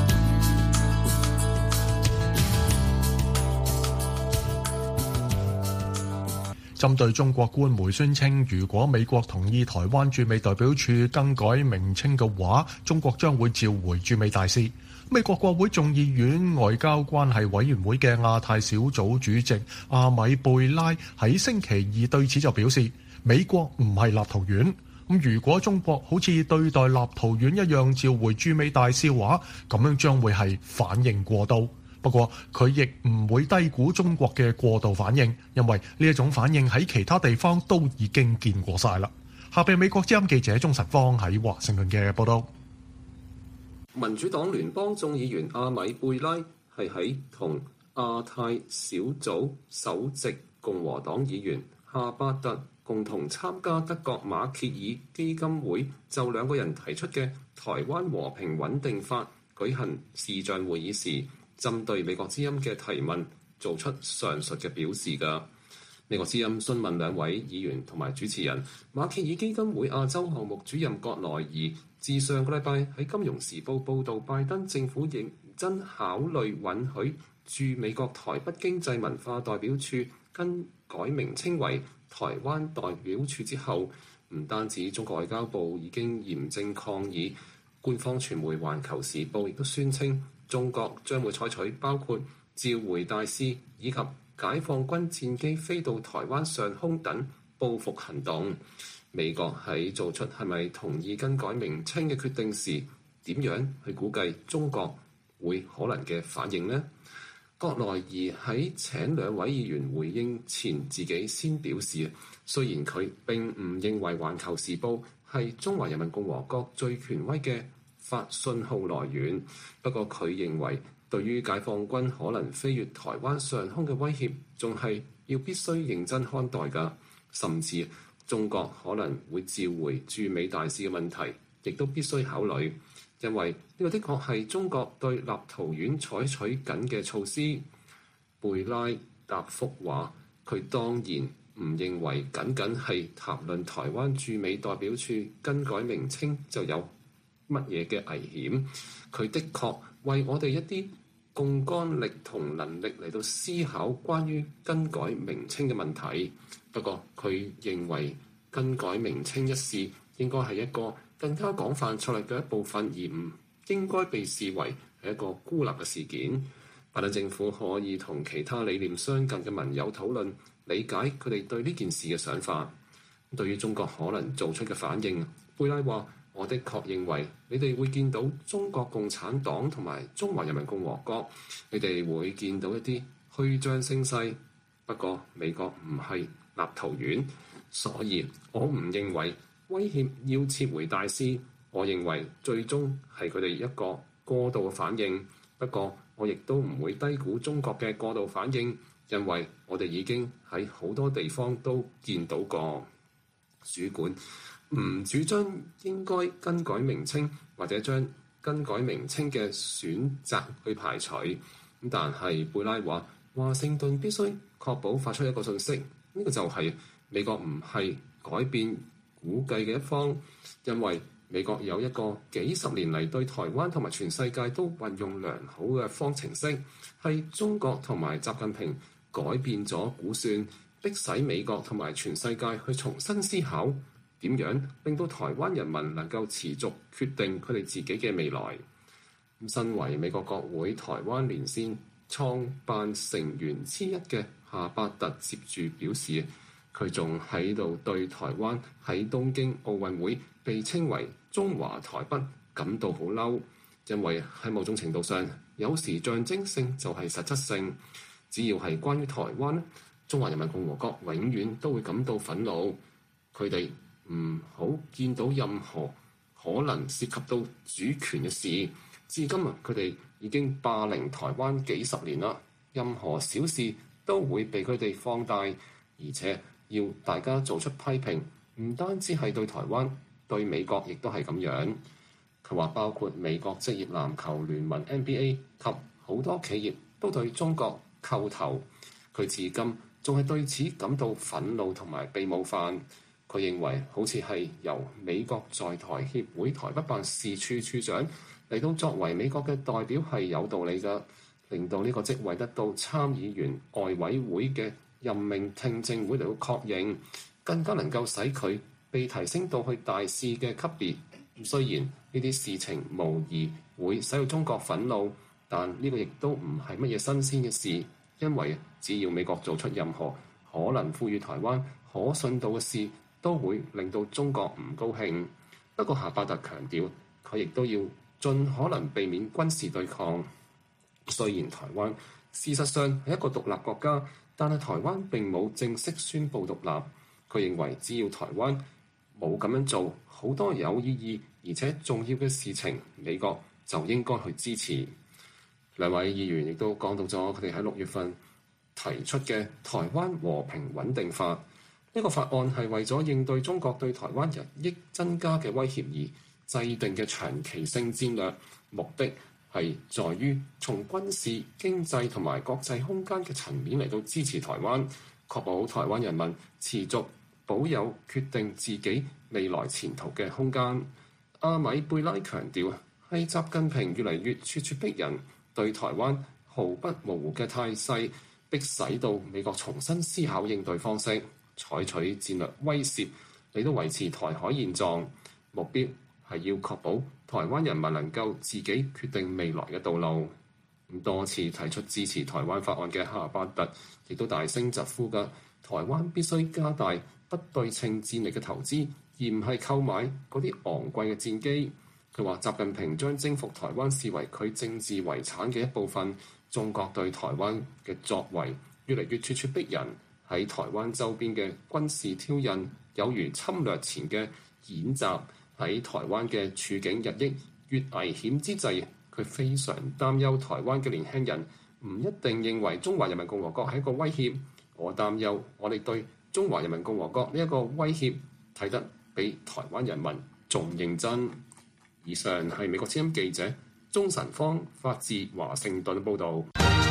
針對中國官媒宣稱，如果美國同意台灣駐美代表處更改名稱嘅話，中國將會召回駐美大使。美國國會眾議院外交關係委員會嘅亞太小組主席阿米貝拉喺星期二對此就表示，美國唔係立陶宛。如果中國好似對待立陶宛一樣召回駐美大使嘅話，咁樣將會係反應過度。不過佢亦唔會低估中國嘅過度反應，因為呢一種反應喺其他地方都已經見過晒啦。下邊美國之音記者鍾實芳喺華盛頓嘅報道。
民主黨聯邦眾議員阿米貝拉係喺同亞太小組首席共和黨議員夏巴特共同參加德國馬歇爾基金會就兩個人提出嘅台灣和平穩定法舉行視像會議時，針對美國之音嘅提問做出上述嘅表示㗎。美國之音詢問兩位議員同埋主持人，馬歇爾基金會亞洲項目主任葛萊爾自上個禮拜喺《金融時報》報導，拜登政府認真考慮允許駐美國台北經濟文化代表處更改名稱為台灣代表處之後，唔單止中國外交部已經嚴正抗議，官方傳媒《環球時報》亦都宣稱中國將會採取包括召回大使以及解放軍戰機飛到台灣上空等報復行動。美國喺做出係咪同意更改名稱嘅決定時，點樣去估計中國會可能嘅反應呢？葛萊爾喺請兩位議員回應前，自己先表示，雖然佢並唔認為《環球時報》係中華人民共和國最權威嘅發信號來源，不過佢認為對於解放軍可能飛越台灣上空嘅威脅，仲係要必須認真看待㗎。甚至中國可能會召回駐美大使嘅問題，亦都必須考慮，因為呢個的確係中國對立陶宛採取緊嘅措施。貝拉答覆話：佢當然唔認為僅僅係談論台灣駐美代表處更改名稱就有乜嘢嘅危險。佢的確為我哋一啲槓桿力同能力嚟到思考關於更改名稱嘅問題。不過佢認為更改名稱一事應該係一個更加廣泛策略嘅一部分，而唔應該被視為係一個孤立嘅事件。拜登政府可以同其他理念相近嘅盟友討論，理解佢哋對呢件事嘅想法。對於中國可能做出嘅反應，貝拉話：我的確認為你哋會見到中國共產黨同埋中華人民共和國，你哋會見到一啲虛張聲勢。不過美國唔係立陶宛，所以我唔認為威脅要撤回大使我認為最終係佢哋一個過度嘅反應。不過我亦都唔會低估中國嘅過度反應，因為我哋已經喺好多地方都見到過。主管唔主張應該更改名稱，或者將更改名稱嘅選擇去排除。但係貝拉話，華盛頓必須確保發出一個訊息，呢個就係美國唔係改變估計嘅一方，因為美國有一個幾十年嚟對台灣同埋全世界都運用良好嘅方程式，係中國同埋習近平改變咗估算，迫使美國同埋全世界去重新思考點樣令到台灣人民能夠持續決定佢哋自己嘅未來。身為美國國會台灣連線創辦成員之一嘅夏伯特接住表示，佢仲喺度對台灣喺東京奧運會被稱為中華台北感到好嬲，因為喺某種程度上，有時象徵性就係實質性。只要係關於台灣，中華人民共和國永遠都會感到憤怒。佢哋唔好見到任何可能涉及到主權嘅事。至今佢哋已經霸凌台灣幾十年啦，任何小事都會被佢哋放大，而且要大家做出批評，唔單止係對台灣，對美國亦都係咁樣。佢話包括美國職業籃球聯盟 NBA 及好多企業都對中國叩頭。佢至今仲係對此感到憤怒同埋被冒犯。佢認為好似係由美國在台協會台北辦事處處長嚟到作為美國嘅代表係有道理㗎，令到呢個職位得到參議員外委會嘅任命聽證會嚟到確認，更加能夠使佢被提升到去大使嘅級別。雖然呢啲事情無疑會使到中國憤怒，但呢個亦都唔係乜嘢新鮮嘅事，因為只要美國做出任何可能賦予台灣可信度嘅事，都會令到中國唔高興。不過夏伯特強調，佢亦都要盡可能避免軍事對抗。雖然台灣事實上係一個獨立國家，但係台灣並冇正式宣布獨立。佢認為只要台灣冇咁樣做，好多有意義而且重要嘅事情，美國就應該去支持。兩位議員亦都講到咗佢哋喺6月份提出嘅台灣和平穩定法。呢個法案係為咗應對中國對台灣日益增加嘅威脅而制定嘅長期性戰略，目的係在於從軍事、經濟同埋國際空間嘅層面嚟到支持台灣，確保台灣人民持續保有決定自己未來前途嘅空間。阿米貝拉強調，係習近平越嚟越咄咄逼人，對台灣毫不模糊嘅態勢，迫使到美國重新思考應對方式，採取戰略威懾嚟到維持台海現狀，目標係要確保台灣人民能夠自己決定未來嘅道路。多次提出支持台灣法案嘅夏伯特亦都大聲疾呼嘅，台灣必須加大不對稱戰力嘅投資，而唔係購買嗰啲昂貴嘅戰機。佢話習近平將征服台灣視為佢政治遺產嘅一部分，中國對台灣嘅作為越嚟越咄咄逼人，喺台灣周邊嘅軍事挑釁有如侵略前嘅演習，喺台灣嘅處境日益越危險之際，佢非常擔憂台灣嘅年輕人唔一定認為中華人民共和國係一個威脅。我擔憂我哋對中華人民共和國呢一個威脅睇得比台灣人民仲認真。以上係美國之音記者鍾晨芳發自華盛頓報導。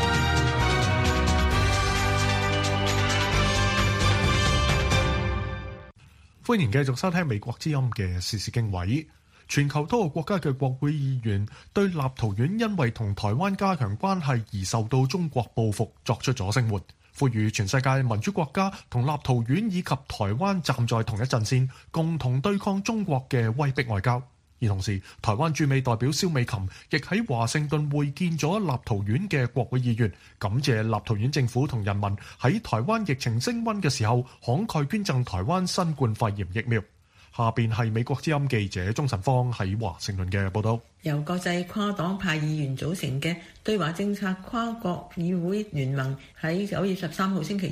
歡迎繼續收聽美國之音嘅時事經緯。全球多個國家嘅國會議員對立陶宛因為同台灣加強關係而受到中國報復作出咗聲援，呼籲全世界民主國家同立陶宛以及台灣站在同一陣線，共同對抗中國嘅威逼外交。而同時，台灣駐美代表蕭美琴亦喺華盛頓會見咗立陶宛嘅國會議員，感謝立陶宛政府同人民喺台灣疫情升溫嘅時候慷慨捐贈台灣新冠肺炎疫苗。下邊係美國之音記者鍾晨芳喺華盛頓嘅報道。
由國際跨黨派議員組成嘅對華政策跨國議會聯盟喺9月13號星期一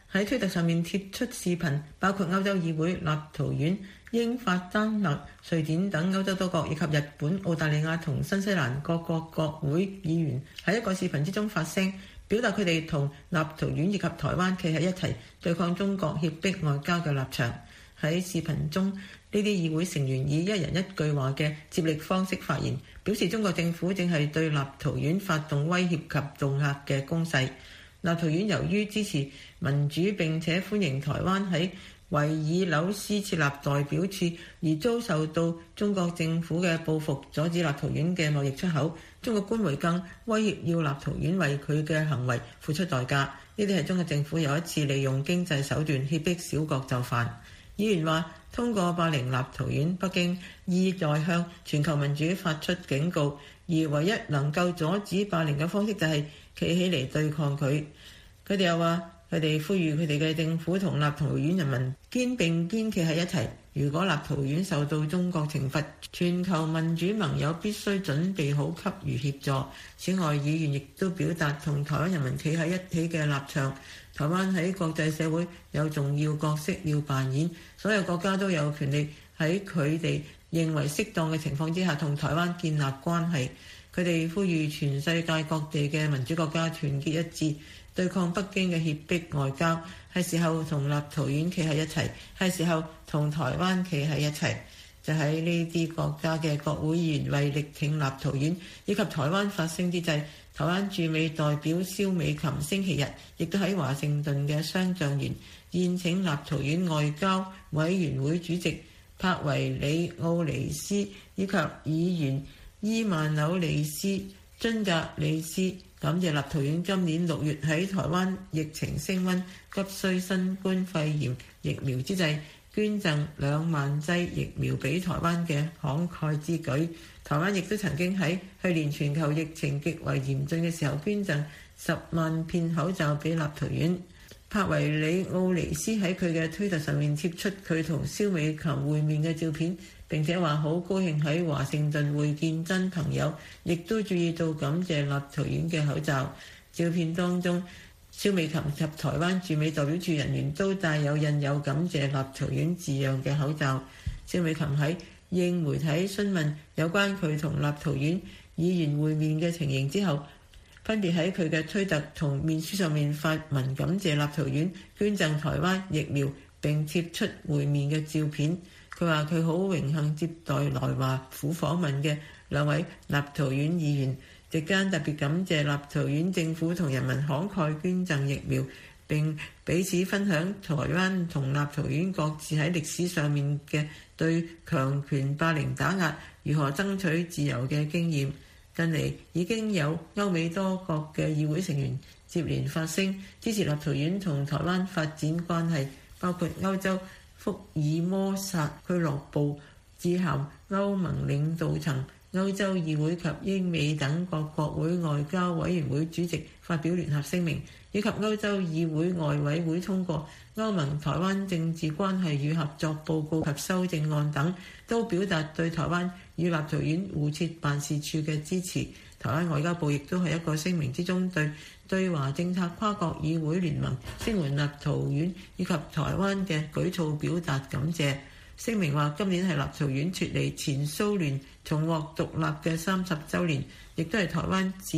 喺推特上面貼出視頻，包括歐洲議會、立陶宛、英法、丹麥、瑞典等歐洲多國以及日本、澳大利亞同新西蘭各國國會議員喺一個視頻之中發聲，表達佢哋同立陶宛以及台灣企喺一齊對抗中國脅迫外交嘅立場。喺視頻中，呢啲議會成員以一人一句話嘅接力方式發言，表示中國政府正係對立陶宛發動威脅及恫嚇嘅攻勢。立陶宛由於支持民主並且歡迎台灣喺維爾紐斯設立代表處，而遭受到中國政府嘅報復，阻止立陶宛嘅貿易出口。中國官媒更威脅要立陶宛為佢嘅行為付出代價。呢啲係中國政府又一次利用經濟手段脅迫小國就範。議員話，通過霸凌立陶宛，北京意在向全球民主發出警告，而唯一能夠阻止霸凌嘅方式就係企起嚟對抗佢。佢哋又話，佢哋呼籲佢哋嘅政府同立陶宛人民肩並肩企喺一齊。如果立陶宛受到中國懲罰，全球民主盟友必須準備好給予協助。此外，議員亦都表達同台灣人民企喺一起嘅立場。台灣喺國際社會有重要角色要扮演，所有國家都有權利喺佢哋認為適當嘅情況之下同台灣建立關係。佢哋呼籲全世界各地嘅民主國家團結一致，對抗北京嘅脅迫外交。係時候同立陶宛企喺一齊，係時候同台灣企喺一齊。就喺呢啲國家嘅國會議員為力挺立陶宛以及台灣發聲之際，台灣駐美代表蕭美琴星期日亦都喺華盛頓嘅雙橡園宴請立陶宛外交委員會主席帕維里奧尼斯以及議員伊曼紐利斯津格里斯，感謝立陶宛今年6月喺台灣疫情升溫、急需新冠肺炎疫苗之際，捐贈2萬劑疫苗俾台灣嘅慷慨之舉。台灣亦都曾經喺去年全球疫情極為嚴峻嘅時候，捐贈10萬片口罩俾立陶宛。帕維里奧尼斯喺佢嘅推特上面貼出佢同蕭美琴會面嘅照片，並且話好高興喺華盛頓會見真朋友，亦都注意到感謝立陶宛嘅口罩。照片當中，蕭美琴及台灣駐美代表處人員都帶有印有感謝立陶宛字樣嘅口罩。蕭美琴喺應媒體詢問有關佢同立陶宛議員會面嘅情形之後，分別喺佢嘅推特同面書上面發文感謝立陶宛捐贈台灣疫苗，並貼出會面嘅照片。佢話佢好榮幸接待來華府訪問嘅2位立陶宛議員，席間特別感謝立陶宛政府同人民慷慨捐贈疫苗，並彼此分享台灣同立陶宛各自喺歷史上面嘅對強權霸凌打壓如何爭取自由嘅經驗。近嚟已經有歐美多國嘅議會成員接連發聲支持立陶宛同台灣發展關係，包括歐洲福爾摩薩俱樂部致函歐盟領導層、歐洲議會及英美等各國會外交委員會主席發表聯合聲明，以及歐洲議會外委會通過歐盟台灣政治關係與合作報告及修正案等，都表達對台灣與立陶宛互設辦事處嘅支持。台灣外交部亦都喺一個聲明之中對華政策跨國議會聯盟聲援立陶宛以及台灣嘅舉措表達感謝。聲明話，今年係立陶宛脫離前蘇聯重獲獨立嘅30週年，亦都係台灣自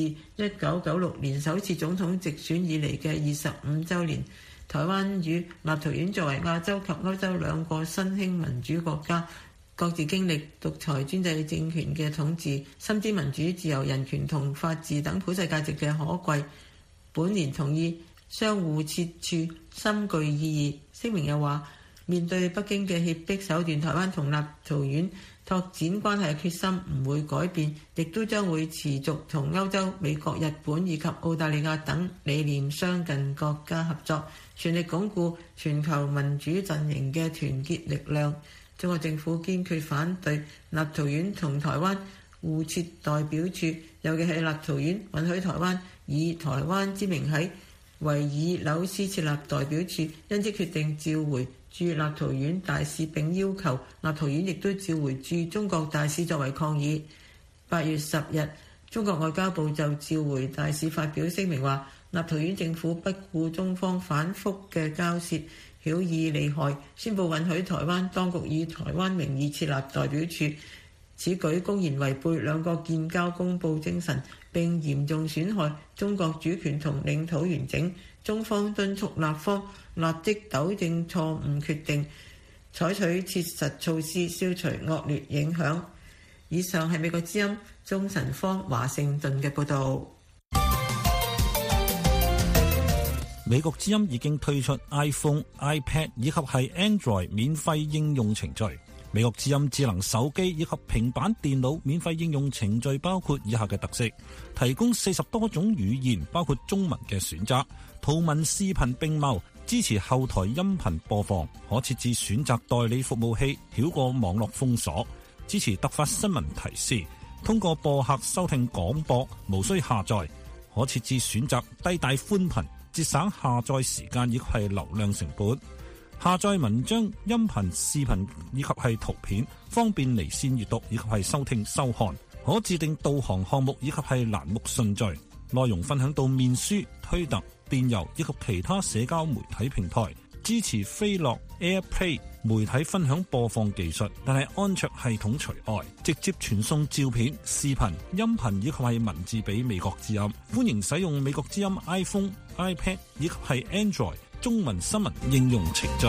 1996年首次總統直選以嚟嘅25週年。台灣與立陶宛作為亞洲及歐洲2個新興民主國家，各自經歷獨裁專制政權嘅統治，深知民主、自由、人權同法治等普世價值嘅可貴。本年同意相互設處，深具意義。聲明又話，面對北京嘅脅迫手段，台灣同立陶宛拓展關係嘅決心唔會改變，亦都將會持續同歐洲、美國、日本以及澳大利亞等理念相近國家合作，全力鞏固全球民主陣營嘅團結力量。中國政府堅決反對立陶宛同台灣互設代表處，尤其係立陶宛允許台灣以台灣之名喺維爾紐斯設立代表處，因此決定召回駐立陶宛大使，並要求立陶宛亦都召回駐中國大使作為抗議。8月10日，中國外交部就召回大使發表聲明話， 立陶宛政府不顧中方反覆嘅交涉，曉以利害，宣布允許台灣當局以台灣名義設立代表處。此舉公然違背兩國建交公報精神，並嚴重損害中國主權同領土完整。中方敦促立方立即糾正錯誤決定，採取切實措施消除惡劣影響。以上係美國之音鐘晨芳華盛頓嘅報導。
美國之音已經推出 iPhone、iPad 以及係 Android 免費應用程序。美國之音智能手機以及平板電腦免費應用程序包括以下嘅特色：提供40多種語言，包括中文嘅選擇，圖文視頻並茂，支持後台音頻播放，可設置選擇代理服務器，繞過網絡封鎖，支持突發新聞提示，通過播客收聽廣播，無需下載，可設置選擇低帶寬頻，節省下載時間以及係流量成本。下載文章、音頻、視頻以及係圖片，方便離線閱讀以及係收聽收看。可自定導航項目以及係欄目順序。內容分享到面書、推特、電郵以及其他社交媒體平台。支持飛樂 AirPlay 媒體分享播放技術，但係安卓系統除外。直接傳送照片、視頻、音頻以及係文字俾美國之音。歡迎使用美國之音 iPhone、iPad 以及係 Android中文新聞應用程序。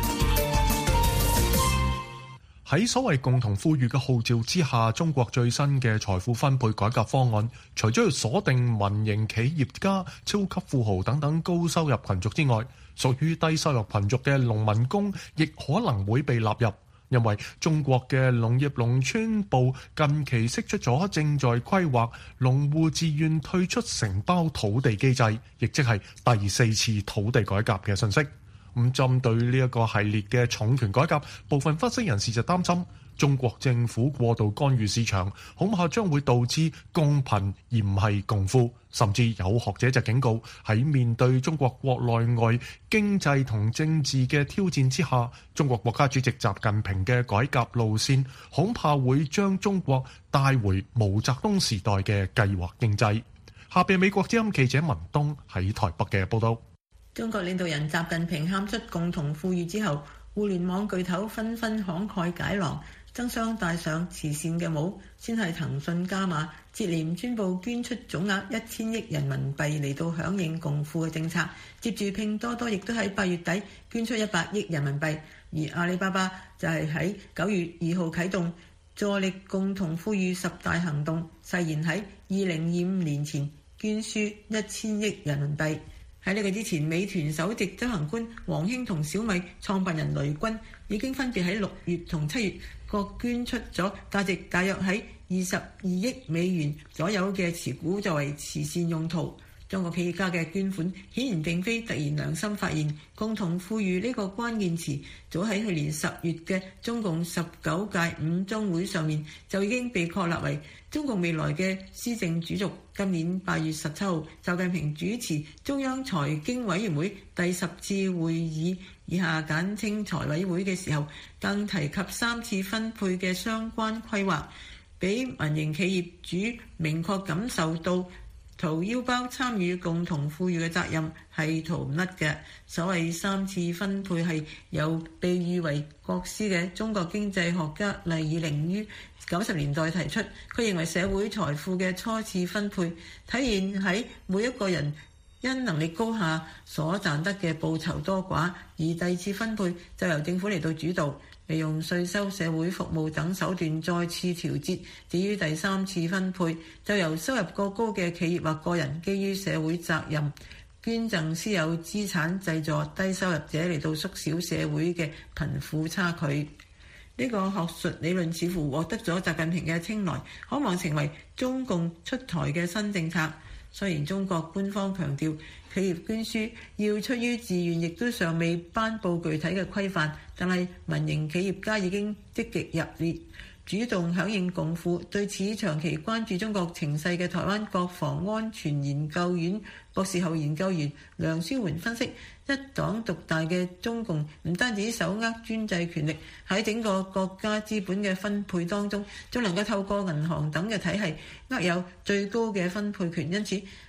喺所謂共同富裕嘅號召之下，中國最新嘅財富分配改革方案，除咗要鎖定民營企業家、超級富豪等等高收入群族之外，屬於低收入群族嘅農民工亦可能會被納入。因為中國嘅農業農村部近期釋出咗正在規劃農戶自願退出承包土地機制，亦即係第4次土地改革嘅信息。咁針對呢一個系列嘅重拳改革，部分分析人士就擔心中國政府過度干預市場，恐怕將會導致共貧而唔係共富。甚至有學者就警告，喺面對中國國內外經濟同政治嘅挑戰之下，中國國家主席習近平嘅改革路線恐怕會將中國帶回毛澤東時代嘅計劃經濟。下邊美國之音記者文東喺台北嘅報道。
中國領導人習近平喊出共同富裕之後，互聯網巨頭紛紛慷慨解囊，爭相戴上慈善嘅帽。先係騰訊加碼，接連宣布捐出總額1000億人民幣嚟到響應共富嘅政策。接住拼多多亦都喺8月底捐出100億人民幣，而阿里巴巴就係喺9月2號啟動助力共同富裕10大行動，誓言喺2025年前捐輸1000億人民幣。喺呢個之前，美團首席執行官王興同小米創辦人雷軍已經分別喺6月同7月各捐出咗價值大約喺22億美元左右嘅持股作為慈善用途。中國企業家嘅捐款顯然並非突然良心發現，共同富裕呢個關鍵詞早喺去年10月嘅中共19屆5中會上面就已經被確立為中共未來嘅施政主軸。今年8月17號，習近平主持中央財經委員會第10次會議，以下簡稱財委會嘅時候，更提及3次分配嘅相關規劃，俾民營企業主明確感受到掏腰包參與共同富裕嘅責任係逃唔甩嘅。所謂3次分配係由被譽為國師嘅中國經濟學家厲以寧於90年代提出。佢認為社會財富嘅初次分配體現喺每一個人因能力高下所賺得嘅報酬多寡，而第二次分配就由政府嚟到主導，利用稅收、社會服務等手段再次調節。至於第三次分配，就由收入過高嘅企業或個人基於社會責任捐贈私有資產，濟助低收入者嚟到縮小社會嘅貧富差距。呢個學術理論似乎獲得咗習近平嘅青睞，可望成為中共出台嘅新政策。雖然中國官方強調企業捐輸要出於自願，亦都尚未頒布具體嘅規範，但係民營企業家已經積極入列，主動響應共富。對此長期關注中國情勢嘅台灣國防安全研究院博士後研究員梁舒媛分析，一黨獨大嘅中共唔單止手握專制權力，喺整個國家資本嘅分配當中，仲能夠透過銀行等嘅體系握有最高嘅分配權。因此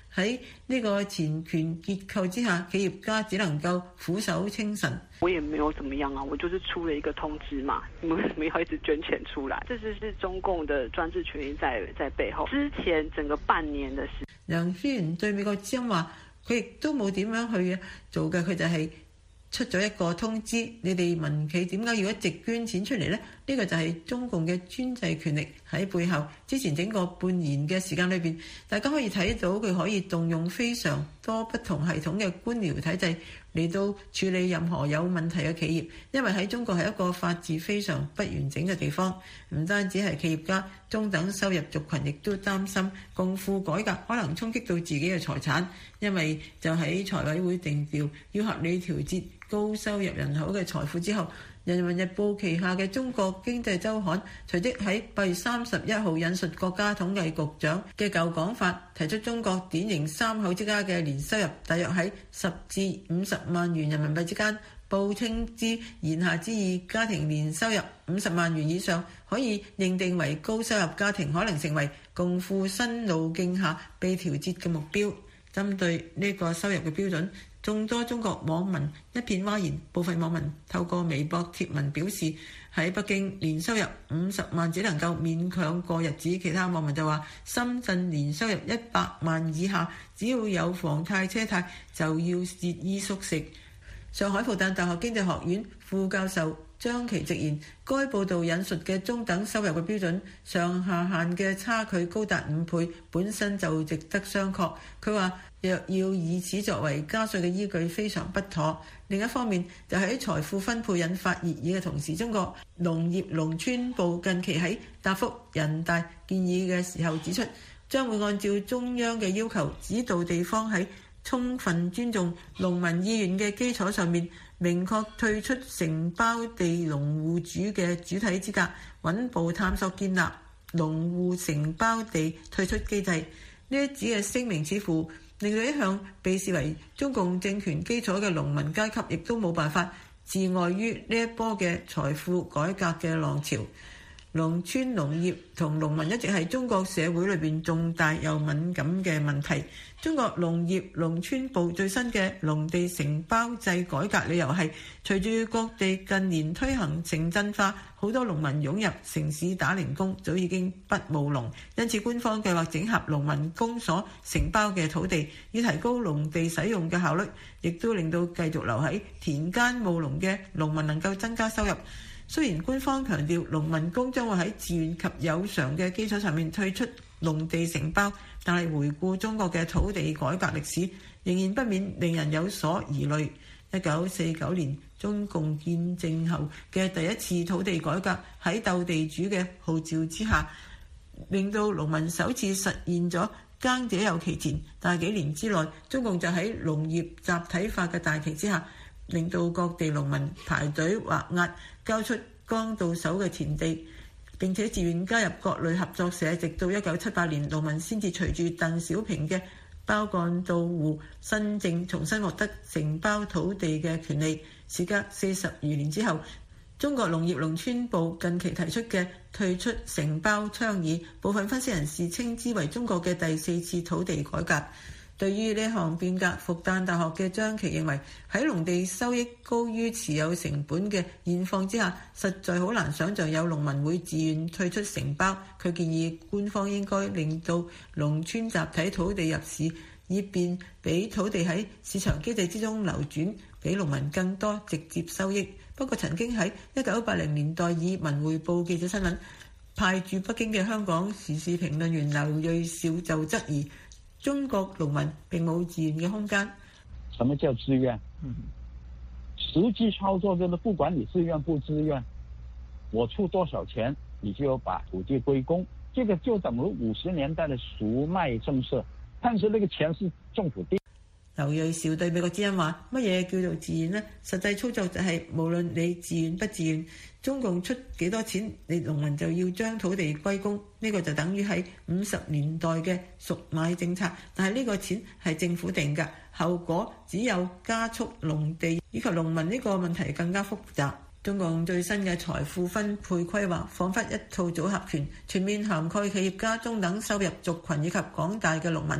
喺呢個錢權結構之下，企業家只能夠俯首稱臣。
我也沒有怎麼樣啊，我就是出了一個通知嘛，你們為什麼要一直捐錢出來？這是中共的專制權力在背後。之前整個半年的事，
梁議員對美國之音話，佢亦都冇點樣去做嘅，佢就係出咗一個通知，你哋民企點解要一直捐錢出嚟呢？呢個就係中共嘅專制權力喺背後。之前整個半年嘅時間裏邊，大家可以睇到佢可以動用非常多不同系統嘅官僚體制嚟到處理任何有問題嘅企業，因為喺中國係一個法治非常不完整嘅地方。唔單止係企業家，中等收入族群亦都擔心共富改革可能衝擊到自己嘅財產，因為就喺財委會定調要合理調節高收入人口嘅財富之後，人民日報旗下嘅中國經濟週刊隨即喺8月31號引述國家統計局長嘅舊講法，提出中國典型三口之家嘅年收入大約喺10至50萬元人民幣之間，報稱之言下之意，家庭年收入50萬元以上可以認定為高收入家庭，可能成為共富新路徑下被調節嘅目標。針對呢個收入嘅標準，眾多中國網民一片譁然，部分網民透過微博貼文表示，喺北京年收入50萬只能夠勉強過日子，其他網民就話深圳年收入100萬以下，只要有房貸車貸就要節衣縮食。上海復旦大學經濟學院副教授張琪直言，該報導引述嘅中等收入嘅標準上下限嘅差距高達5倍，本身就值得商榷。佢話若要以此作為加稅嘅依據，非常不妥。另一方面，就喺財富分配引發熱議嘅同時，中國農業農村部近期喺答覆人大建議嘅時候指出，將會按照中央嘅要求，指導地方喺充分尊重農民意願嘅基礎上面，明確退出承包地農戶主嘅主體資格，穩步探索建立農戶承包地退出機制。呢一紙嘅聲明似乎令到一向被視為中共政權基礎嘅農民階級，亦都冇辦法自外於呢一波嘅財富改革嘅浪潮。農村農業同農民一直係中國社會裏邊重大又敏感嘅問題。中國農業農村部最新嘅農地承包制改革理由係，隨住各地近年推行城鎮化，好多農民湧入城市打零工，早已經不務農，因此官方計劃整合農民工所承包嘅土地，以提高農地使用嘅效率，亦都令到繼續留喺田間務農嘅農民能夠增加收入。雖然官方強調農民工將會喺自願及有償嘅基礎上面退出農地承包，但係回顧中國嘅土地改革歷史，仍然不免令人有所疑慮。1949年中共建政後嘅第一次土地改革，喺鬥地主嘅號召之下，令到農民首次實現咗耕者有其田，但係幾年之內，中共就喺農業集體化嘅大旗之下，令到各地農民排隊劃押交出剛到手嘅田地，並且自願加入各類合作社，直到1978年，農民先至隨住鄧小平嘅包幹到戶新政重新獲得承包土地嘅權利。時隔40餘年之後，中國農業農村部近期提出嘅退出承包倡議，部分分析人士稱之為中國嘅第4次土地改革。對於呢項變革，復旦大學嘅張琪認為，喺農地收益高於持有成本嘅現況之下，實在好難想像有農民會自願退出承包。佢建議官方應該令到農村集體土地入市，以便俾土地喺市場機制之中流轉，俾農民更多直接收益。不過曾經喺1980年代以文匯報記者身份派駐北京嘅香港時事評論員劉銳紹就質疑，中國農民並冇自願嘅空間。
什麼叫自願？實際操作就是不管你自願不自願，我出多少錢，你就要把土地歸公。這個就等於50年代的贖賣政策，但是那個錢是政府定。
劉銳紹對美國之音話：乜嘢叫做自願呢？實際操作就係無論你自願不自願，中共出幾多錢，你農民就要將土地歸公。呢個就等於喺50年代嘅贖買政策，但係呢個錢係政府定㗎，後果只有加速農地以及農民呢個問題更加複雜。中共最新嘅財富分配規劃彷彿一套組合拳，全面涵蓋企業家、中等收入族群以及廣大嘅農民。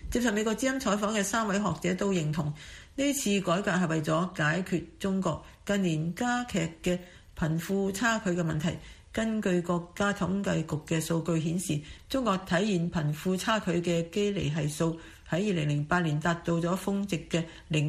接受美國之音採訪嘅3位學者都認同，呢次改革係為咗解決中國近年加劇嘅貧富差距嘅問題。根據國家統計局嘅數據顯示，中國體現貧富差距嘅基尼係數喺2008年達到咗峰值嘅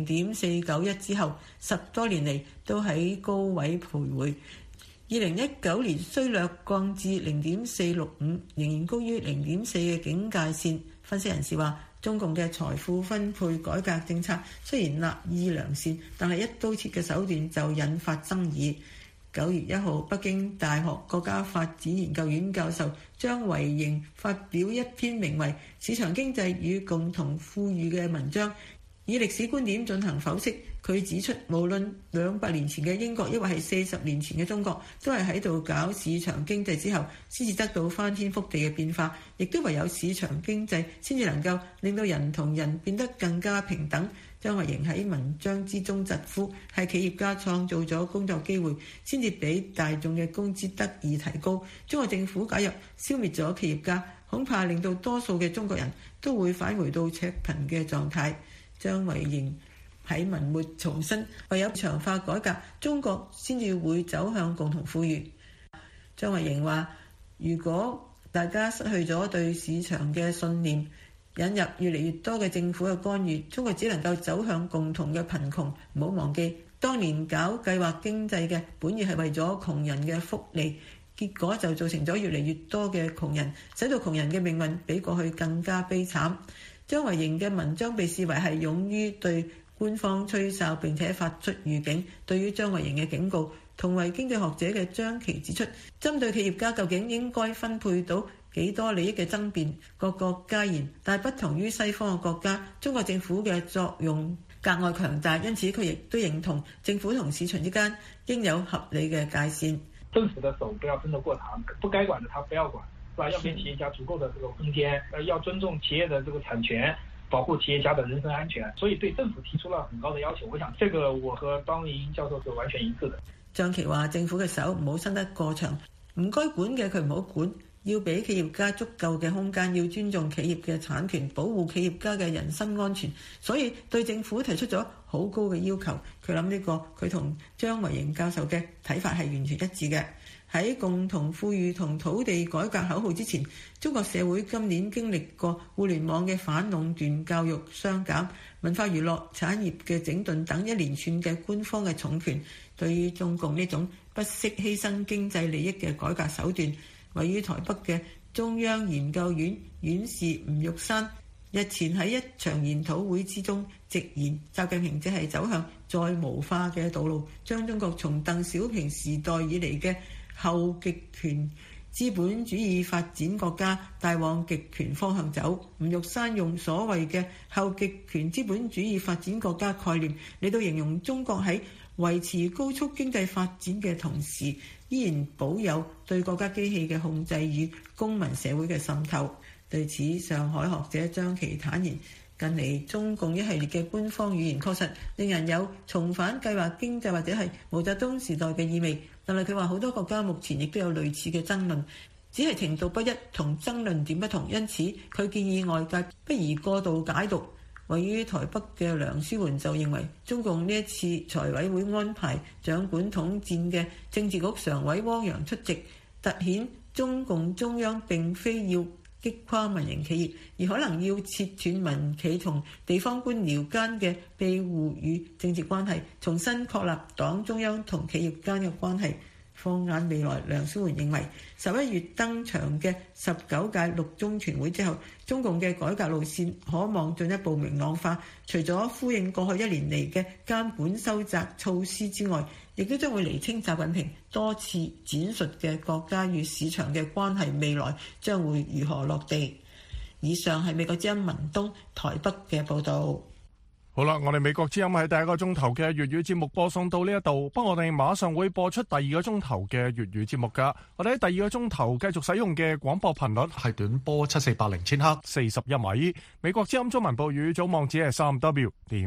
0.491之後，10多年嚟都喺高位徘徊。2019年雖略降至0.465，仍然高於0.4嘅警戒線。分析人士話，中共嘅財富分配改革政策雖然立意良善，但係一刀切嘅手段就引發爭議。9月1號，北京大學國家發展研究院教授張維迎發表一篇名為《市場經濟與共同富裕》嘅文章，以歷史觀點進行剖析。佢指出，無論200年前嘅英國，抑或係40年前嘅中國，都係喺度搞市場經濟之後，先至得到翻天覆地嘅變化。亦都唯有市場經濟，先至能夠令到人同人變得更加平等。張維迎喺文章之中疾呼，係企業家創造咗工作機會，先至俾大眾嘅工資得以提高。中國政府介入消滅咗企業家，恐怕令到多數嘅中國人都會返回到赤貧嘅狀態。張維迎喺文末重申，唯有市場化改革，中國先至會走向共同富裕。張維迎話，如果大家失去咗對市場嘅信念，引入越嚟越多嘅政府嘅干預，中國只能夠走向共同嘅貧窮。唔好忘記，當年搞計劃經濟嘅本意係為咗窮人嘅福利，結果就造成咗越嚟越多嘅窮人，使到窮人嘅命運比過去更加悲慘。張維迎嘅文章被視為係勇於對官方吹哨並且發出預警。對於張維迎嘅警告，同為經濟學者嘅張琪指出，針對企業家究竟應該分配到幾多利益嘅爭辯，各國皆然，但係不同於西方嘅國家，中國政府嘅作用格外強大，因此佢亦都認同政府同市場之間應有合理嘅界線。
政府的手不要伸得過長，不該管的他不要管，是吧？要給企業家足夠的這個空間，要尊重企業的這個產權，保護企業家的人身安全，所以對政府提出了很高的要求。我想這個我和張維迎教授是完全一致的。
張琪話：政府嘅手唔好伸得過長，唔該管嘅佢唔好管，要俾企業家足夠嘅空間，要尊重企業嘅產權，保護企業家嘅人身安全。所以對政府提出咗好高嘅要求。佢諗呢個佢同張維迎教授嘅睇法係完全一致嘅。喺共同富裕同土地改革口號之前，中國社會今年經歷過互聯網嘅反壟斷、教育雙減、文化娛樂產業嘅整頓等一連串嘅官方嘅重拳。對於中共呢種不惜犧牲經濟利益嘅改革手段，位於台北嘅中央研究院院士吳玉山日前喺一場研討會之中直言，習近平只係走向再無化嘅道路，將中國從鄧小平時代以嚟嘅後極權資本主義發展國家帶往極權方向走。吳玉山用所謂嘅後極權資本主義發展國家概念嚟到形容中國喺維持高速經濟發展嘅同時，依然保有對國家機器嘅控制與公民社會嘅滲透。對此，上海學者張琪坦言，近嚟中共一系列嘅官方語言確實令人有重返計劃經濟或者係毛澤東時代嘅意味，但係佢話好多國家目前亦都有類似嘅爭論，只係程度不一同爭論點不同，因此佢建議外界不宜過度解讀。位於台北嘅梁書桓就認為，中共呢一次財委會安排掌管統戰嘅政治局常委汪洋出席，凸顯中共中央並非要擊垮民營企業，而可能要切斷民企同地方官僚間嘅庇護與政治關係，重新確立黨中央同企業間嘅關係。放眼未來，梁書桓認為11月登場嘅19屆六中全會之後，中共嘅改革路線可望進一步明朗化。除咗呼應過去一年嚟嘅監管收窄措施之外，亦都將會釐清習近平多次闡述嘅國家與市場嘅關係未來將會如何落地。以上係美國之音文東台北嘅報導。
好啦，我哋美國之音喺第一個鐘頭嘅粵語節目播送到呢一度，不過我哋馬上會播出第二個鐘頭嘅粵語節目噶。我哋喺第二個鐘頭繼續使用嘅廣播頻率係短波7480千赫41米。美國之音中文報語早網址係3W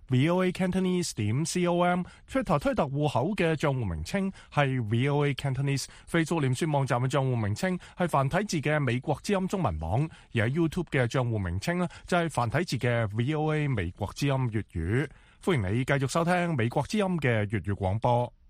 VOA_Cantonese.com，Twitter 推特戶口嘅帳戶名稱係 VOA Cantonese，Facebook 臉書網站嘅帳戶名稱係繁體字嘅美國之音中文網，而喺 YouTube 嘅帳戶名稱呢就係繁體字嘅 VOA 美國之音粵語。歡迎你繼續收聽美國之音嘅粵語廣播。